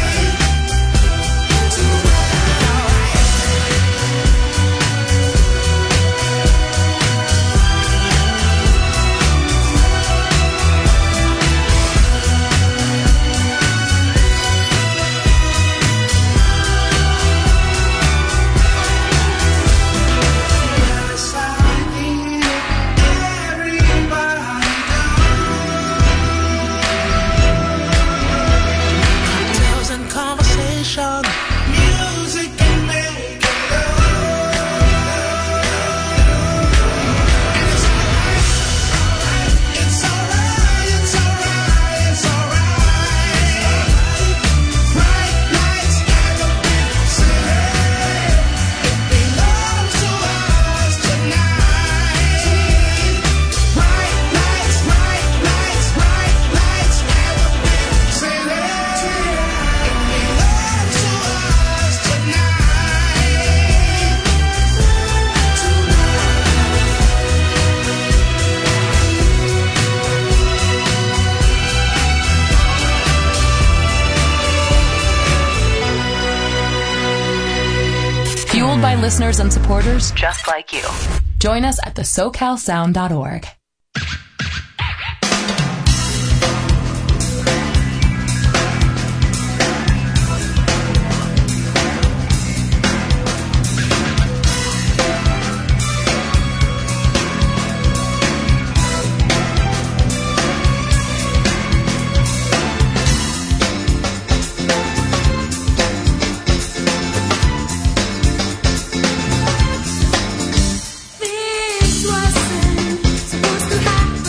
Cocktails and conversation, music and making love. And it's alright, it's alright, it's alright, it's alright. Bright nights never been silly. It belongs to us tonight. Bright nights, bright nights, bright nights never been silly. It belongs to us tonight. Fueled by listeners and supporters just like you. Join us at thesocalsound.org. This wasn't supposed to happen.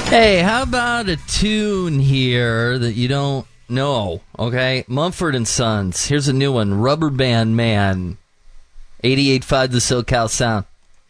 Hey, how about a tune here that you don't know, okay? Mumford & Sons. Here's a new one, Rubber Band Man. 88.5 The SoCal Sound.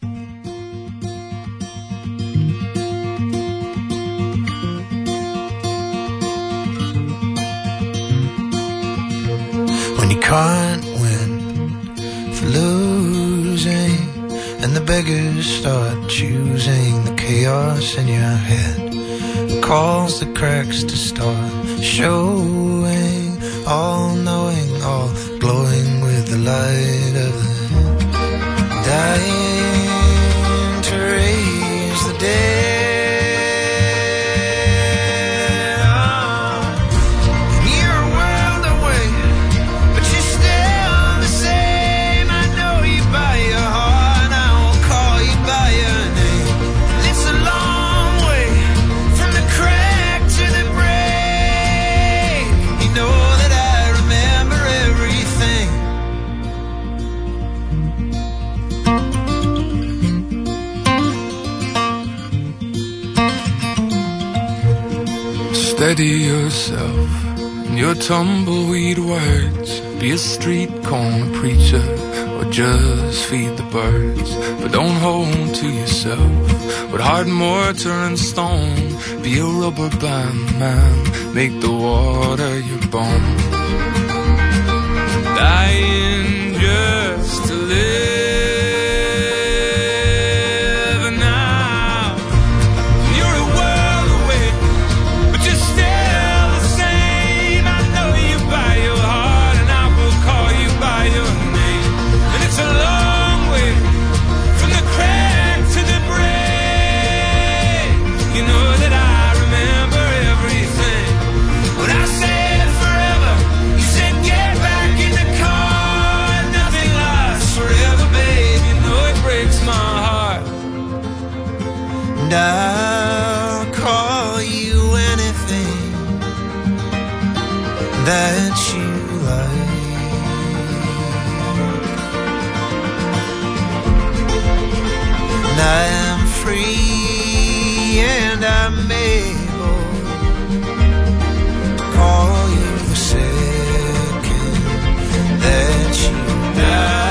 When you can't win for losing, and the beggars start choosing the chaos in your head, the calls, the cracks to start showing, all knowing, all glowing with the light of the dying to raise the dead. Steady yourself in your tumbleweed words. Be a street corner preacher or just feed the birds. But don't hold to yourself with hard mortar and stone. Be a rubber band man, make the water your bones. Dying just to live. And I'll call you anything that you like. And I am free and I'm able to call you the second that you die.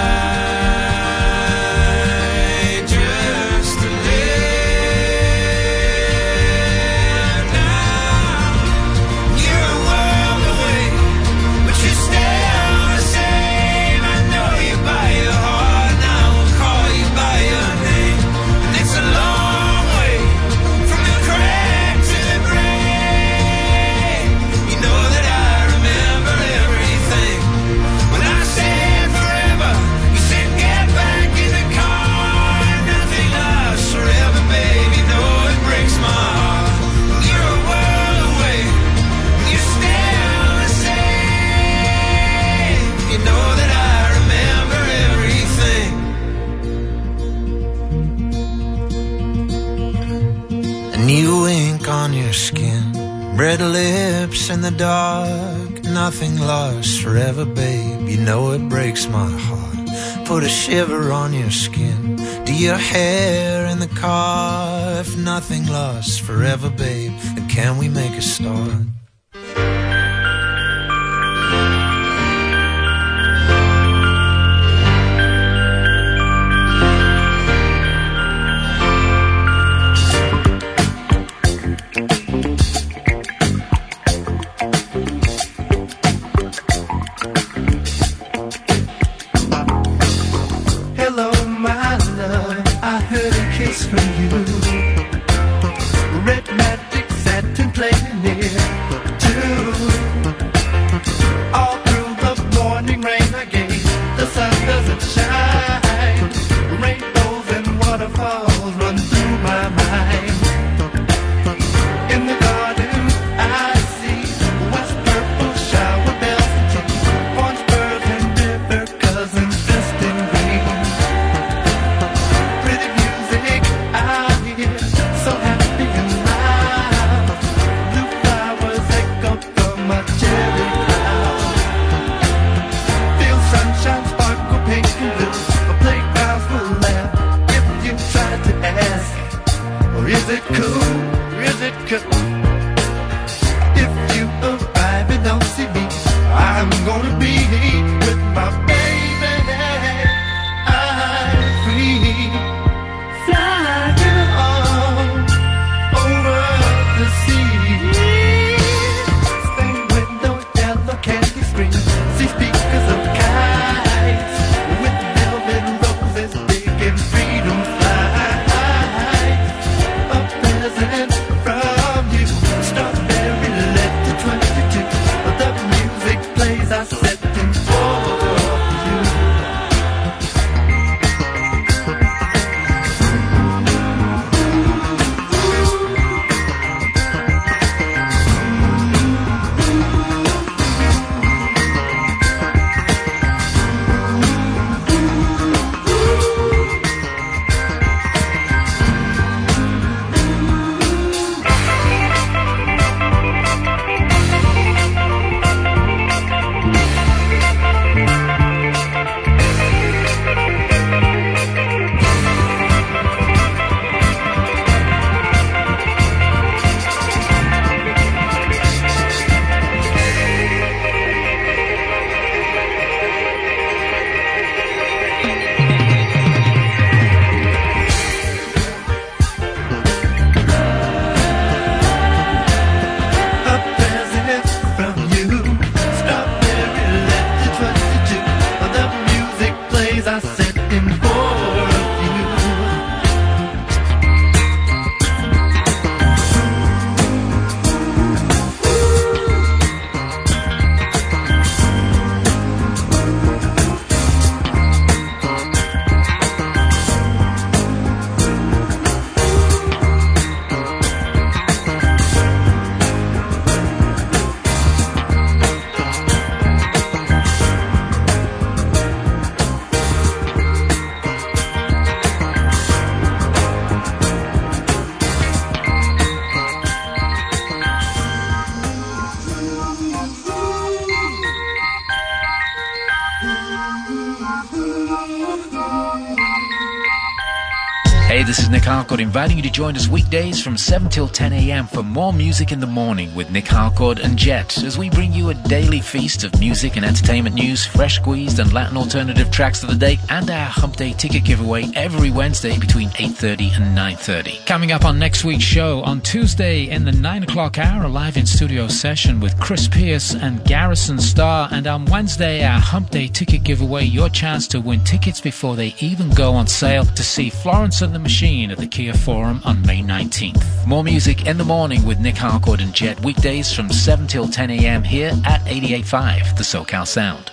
New ink on your skin, red lips in the dark, nothing lost forever, babe. You know it breaks my heart. Put a shiver on your skin, do your hair in the car. If nothing lost forever, babe, then can we make a start? From you, red magic satin playing near. see me. I'm gonna be with my baby. I'm free, flying all over the sea. Spain with no yellow candy screen. See speakers of kites with velvet roses, big and freedom flight. A present from you, strawberry letter 22. The music plays, I set them for you. Hey, this is Nick Harcourt inviting you to join us weekdays from 7 till 10 a.m. for more music in the morning with Nick Harcourt and Jet, as we bring you a daily feast of music and entertainment news, fresh squeezed and Latin alternative tracks of the day, and our Hump Day ticket giveaway every Wednesday between 8:30 and 9:30. Coming up on next week's show, on Tuesday in the 9 o'clock hour, a live in-studio session with Chris Pierce and Garrison Starr, and on Wednesday, our Hump Day ticket giveaway, your chance to win tickets before they even go on sale to see Florence and the Machine at the Kia Forum on May 19th. More music in the morning with Nick Harcourt and Jet, weekdays from 7 till 10 a.m. here at 88.5, the SoCal Sound.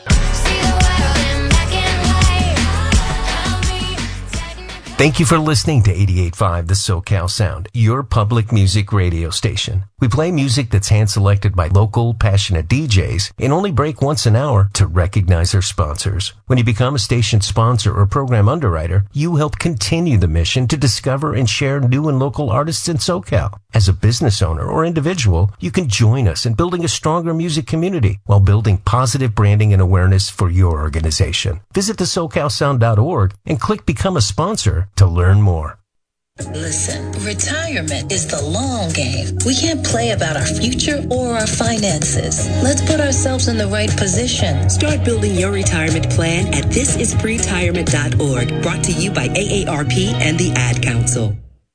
Thank you for listening to 88.5 The SoCal Sound, your public music radio station. We play music that's hand-selected by local, passionate DJs and only break once an hour to recognize our sponsors. When you become a station sponsor or program underwriter, you help continue the mission to discover and share new and local artists in SoCal. As a business owner or individual, you can join us in building a stronger music community while building positive branding and awareness for your organization. Visit thesocalsound.org and click Become a Sponsor to learn more. Listen, retirement is the long game. We can't play about our future or our finances. Let's put ourselves in the right position. Start building your retirement plan at thisispretirement.org. Brought to you by AARP and the Ad Council.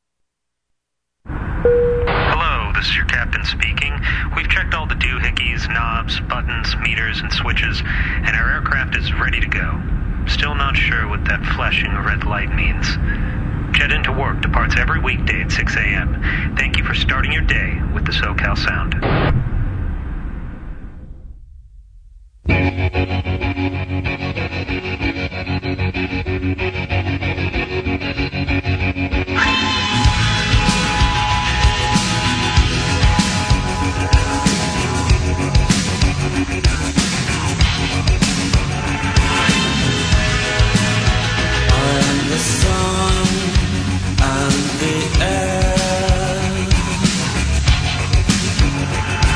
Hello, this is your captain speaking. We've checked all the doohickeys, knobs, buttons, meters, and switches, and our aircraft is ready to go. Still not sure what that flashing red light means. Jet Into Work departs every weekday at 6 a.m. Thank you for starting your day with the SoCal Sound. I'm the sun and the air.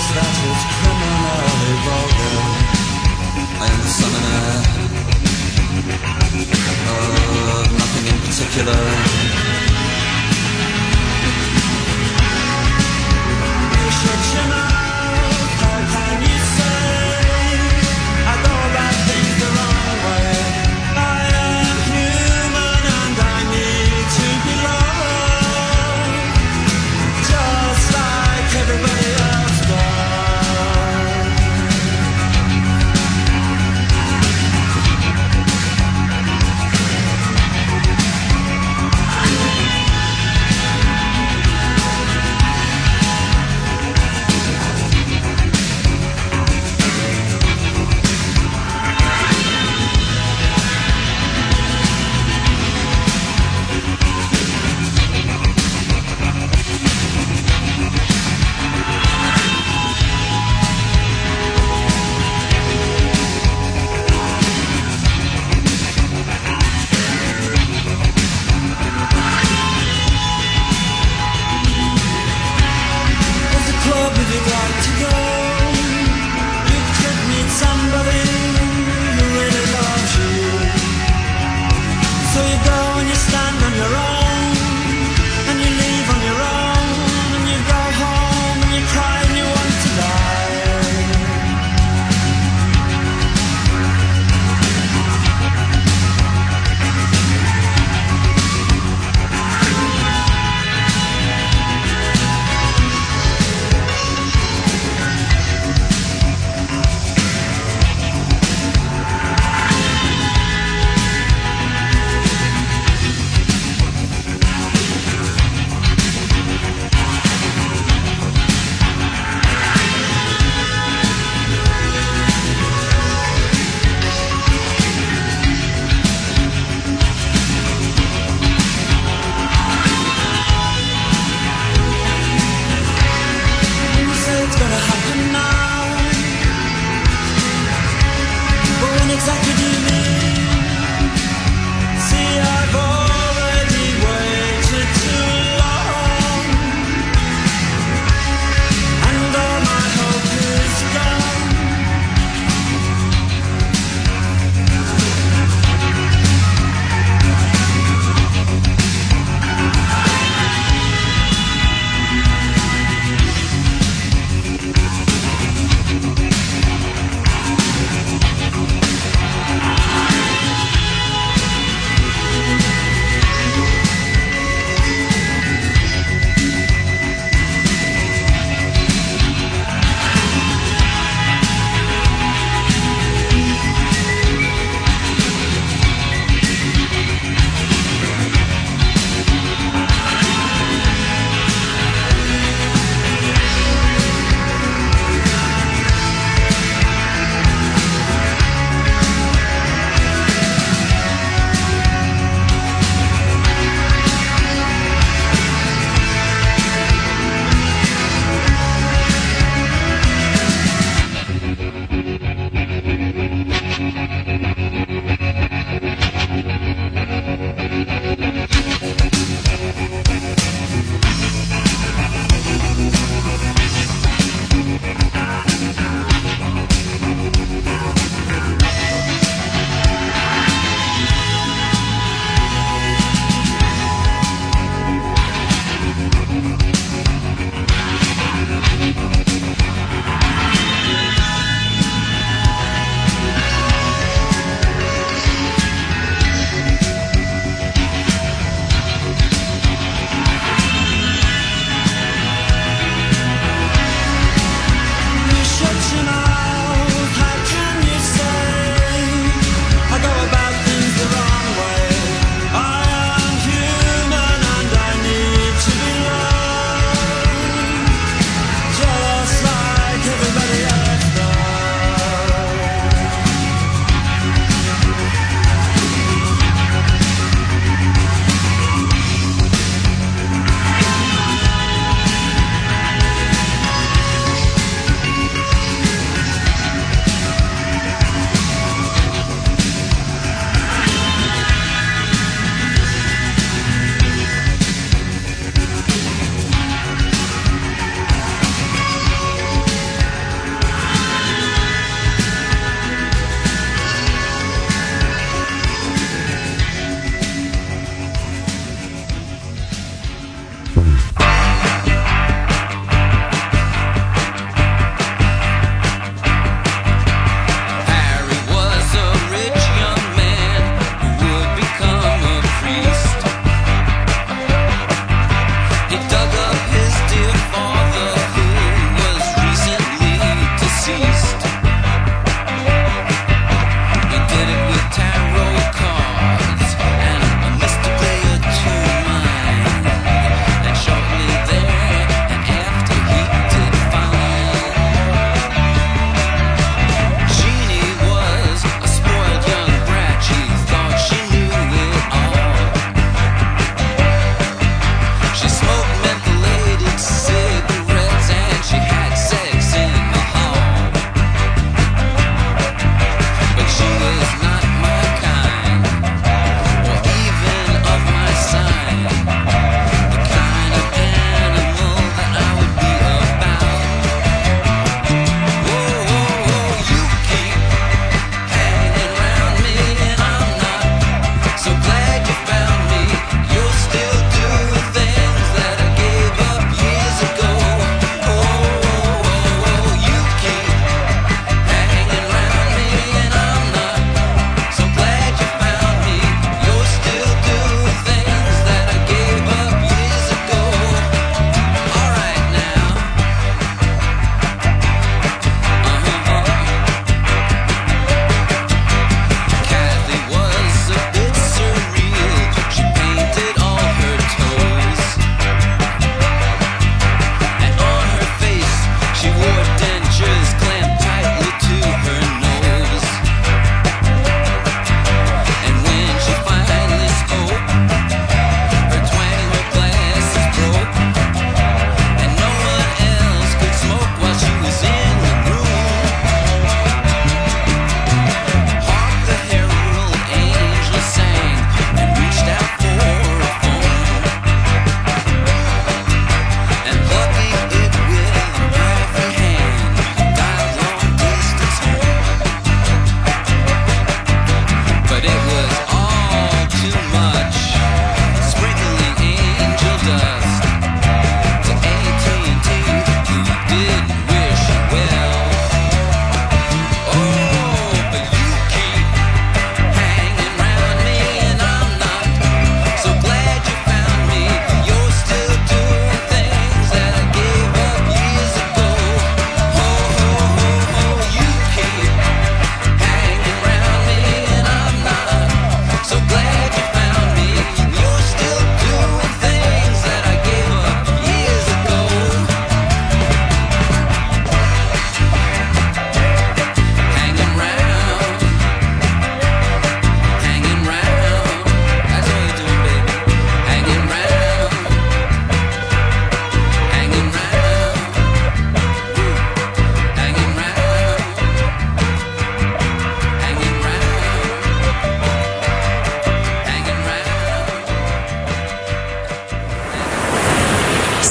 just that it's criminally vulgar. I am the summoner of nothing in particular. You shut your mouth, how can you say I go about things the wrong way? I am human and I need to be loved, just like everybody else does.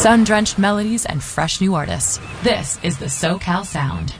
sun-drenched melodies, and fresh new artists. This is the SoCal Sound.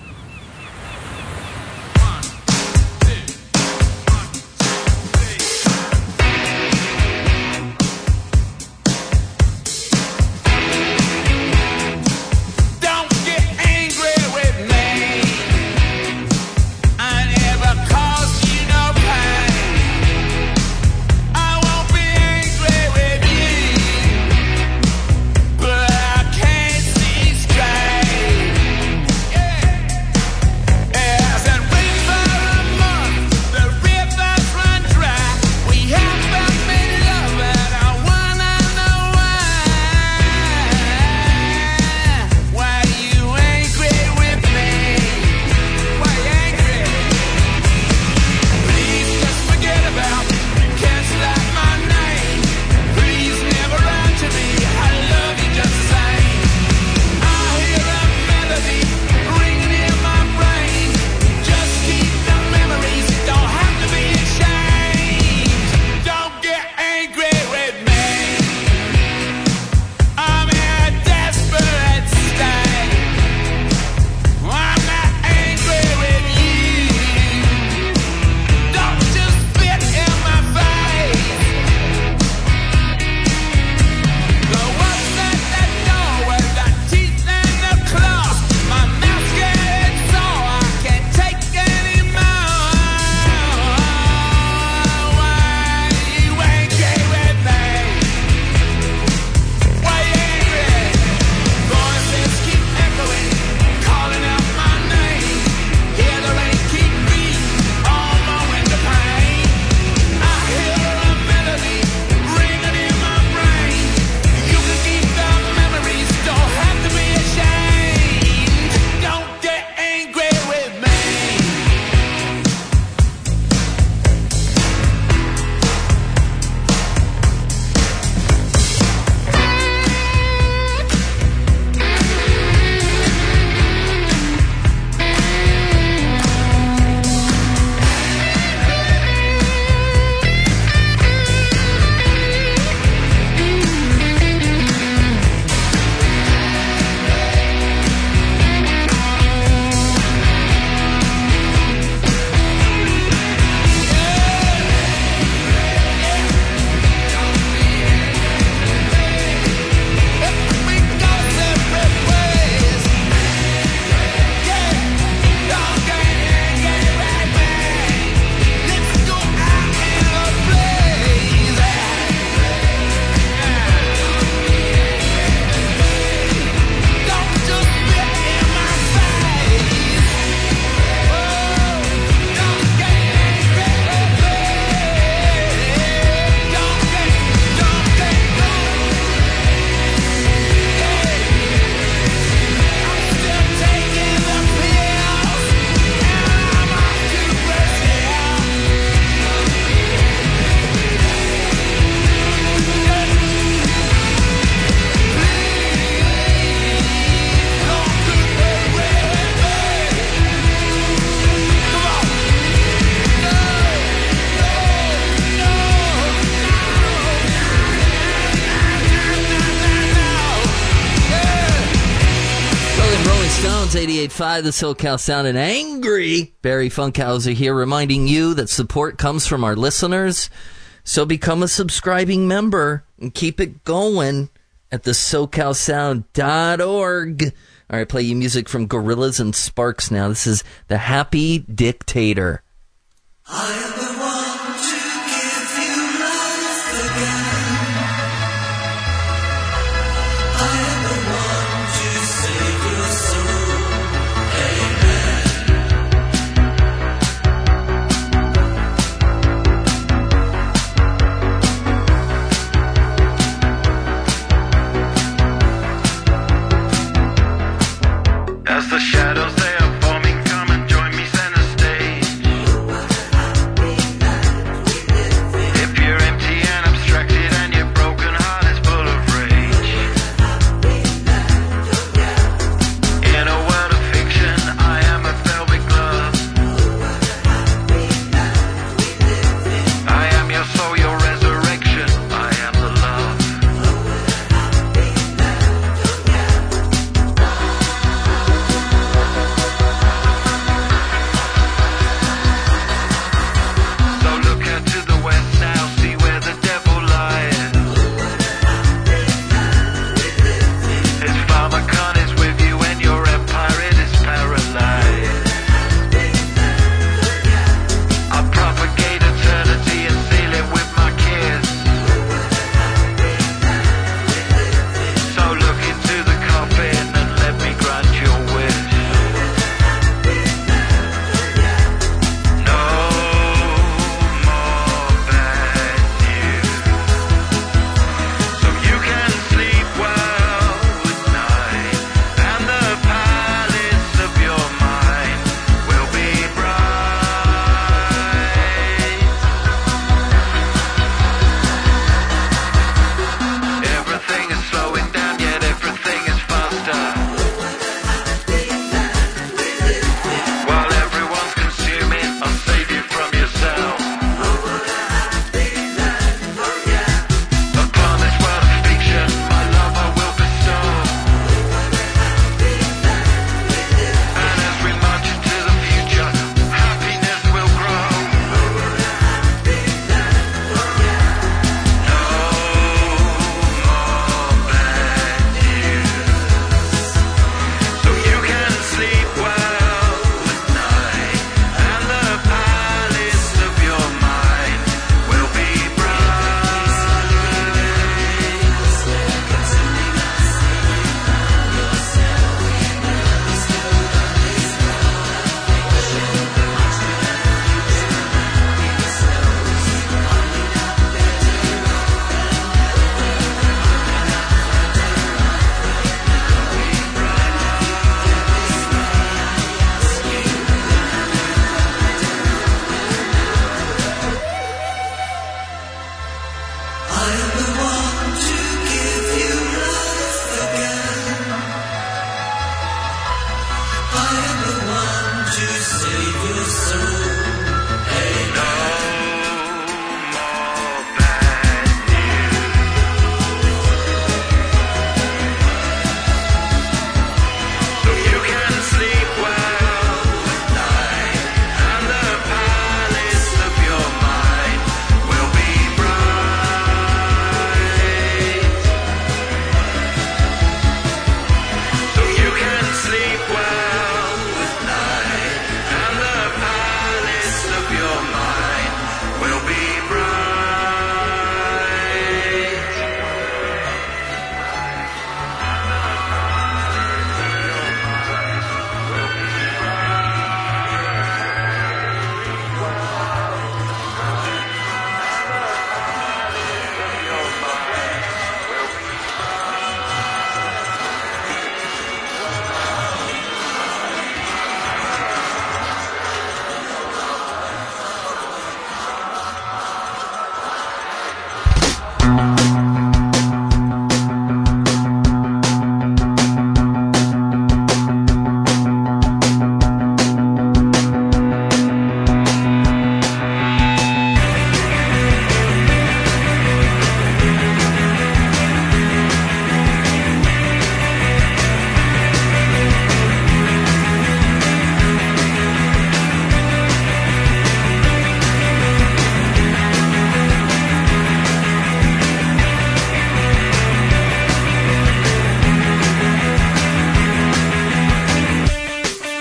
Stones, 88.5, the SoCal Sound, and Angry. Barry Funkhauser here reminding you that support comes from our listeners. So become a subscribing member and keep it going at the SoCalSound.org. All right, play you music from Gorillaz and Sparks now. This is The Happy Dictator. I am the one to give you life again. I am the one to save your soul. Amen. As the shadows they are forming, come and join me center stage.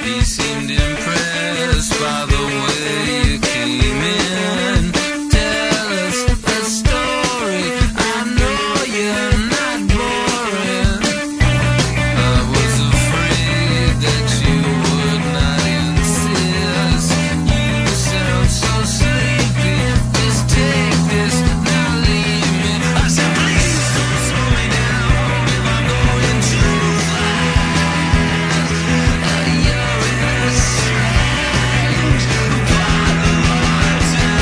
He seemed impressed by the way you came in. Tell us a story. I know you're not boring. I was afraid that you would not insist. You sound so sleepy. Just take this, now leave me. I said, please don't slow me down if I'm going too fast. You're in a strange part of my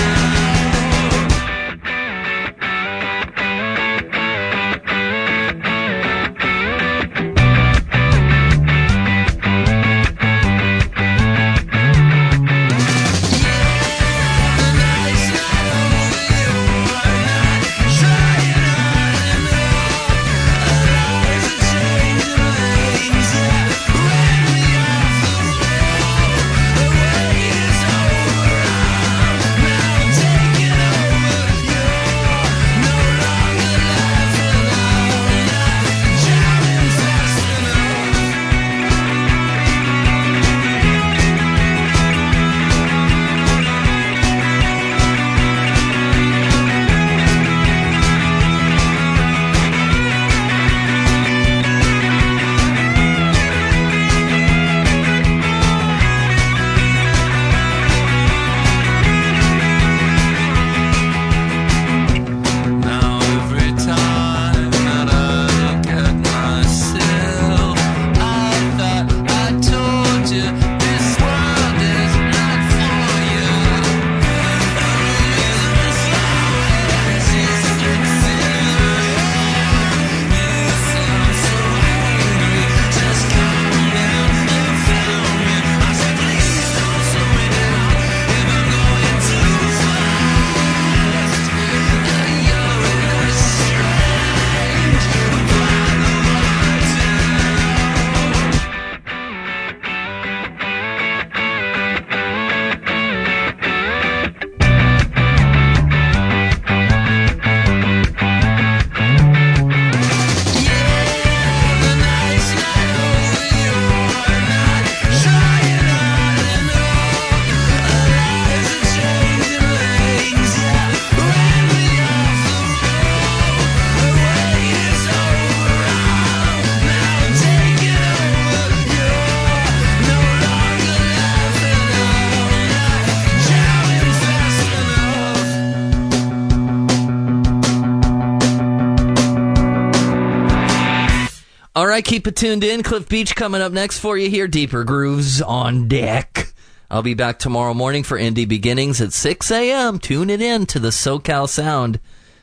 All right, keep it tuned in. Cliff Beach coming up next for you here. Deeper Grooves on deck. I'll be back tomorrow morning for Indie Beginnings at 6 a.m. Tune it in to the SoCal Sound.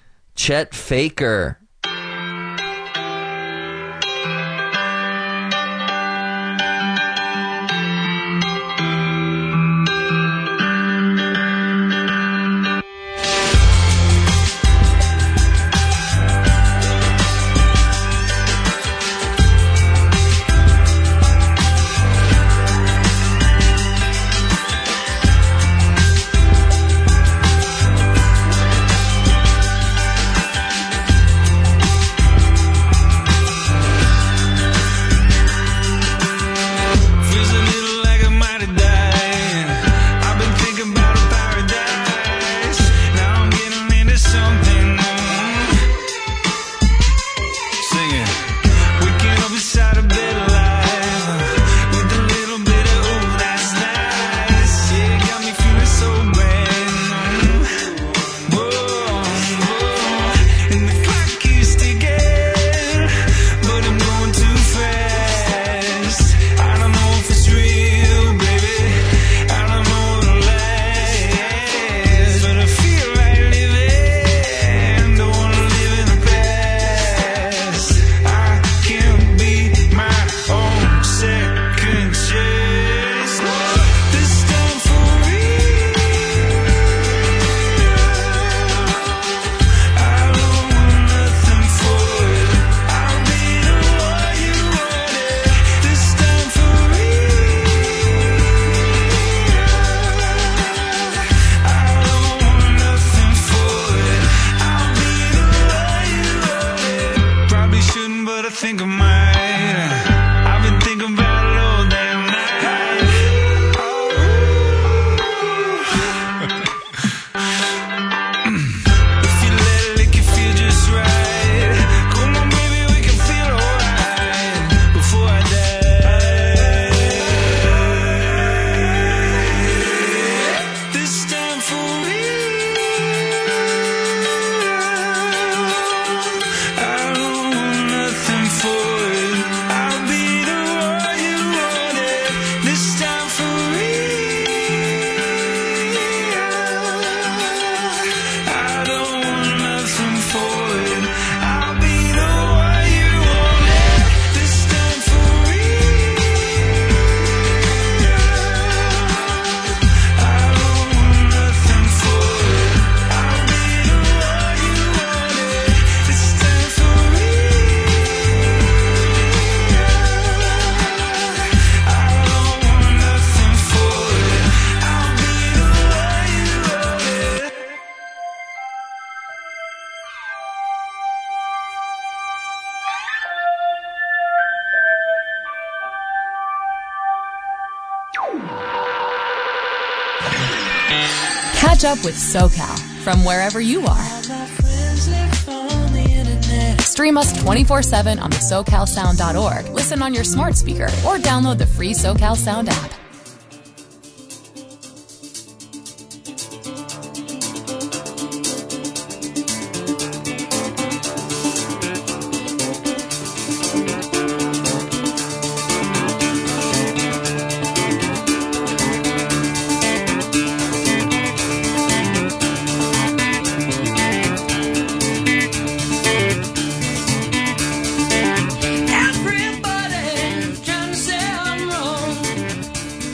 Chet Faker. Catch up with SoCal from wherever you are. Stream us 24/7 on the SoCalSound.org. Listen on your smart speaker or download the free SoCal Sound app. Everybody trying to say I'm wrong.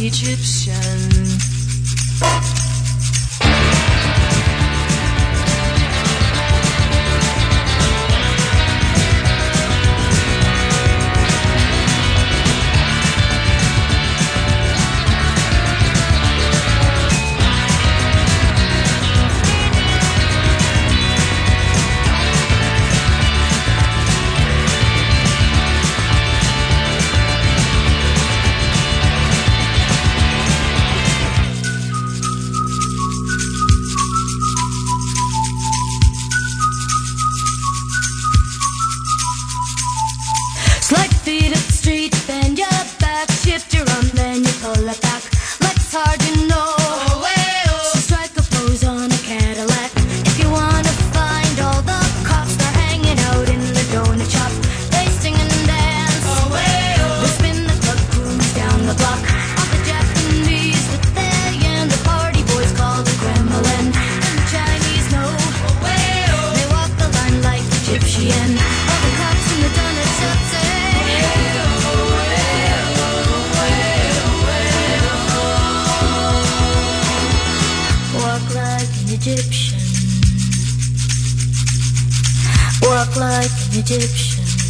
Egyptian. Slide feet up the street, bend your back, shift your arm, then you pull it back. Life's hard, you know. So strike a pose on a Cadillac. If you wanna find all the cops, they're hanging out in the donut shop. They sing and dance. They spin the club, cruise down the block. All the Japanese with their yen, the party boys call the Kremlin. And the Chinese know. They walk the line like Egyptian. All the cops in the donut shop say. Walk like an Egyptian. Walk like an Egyptian.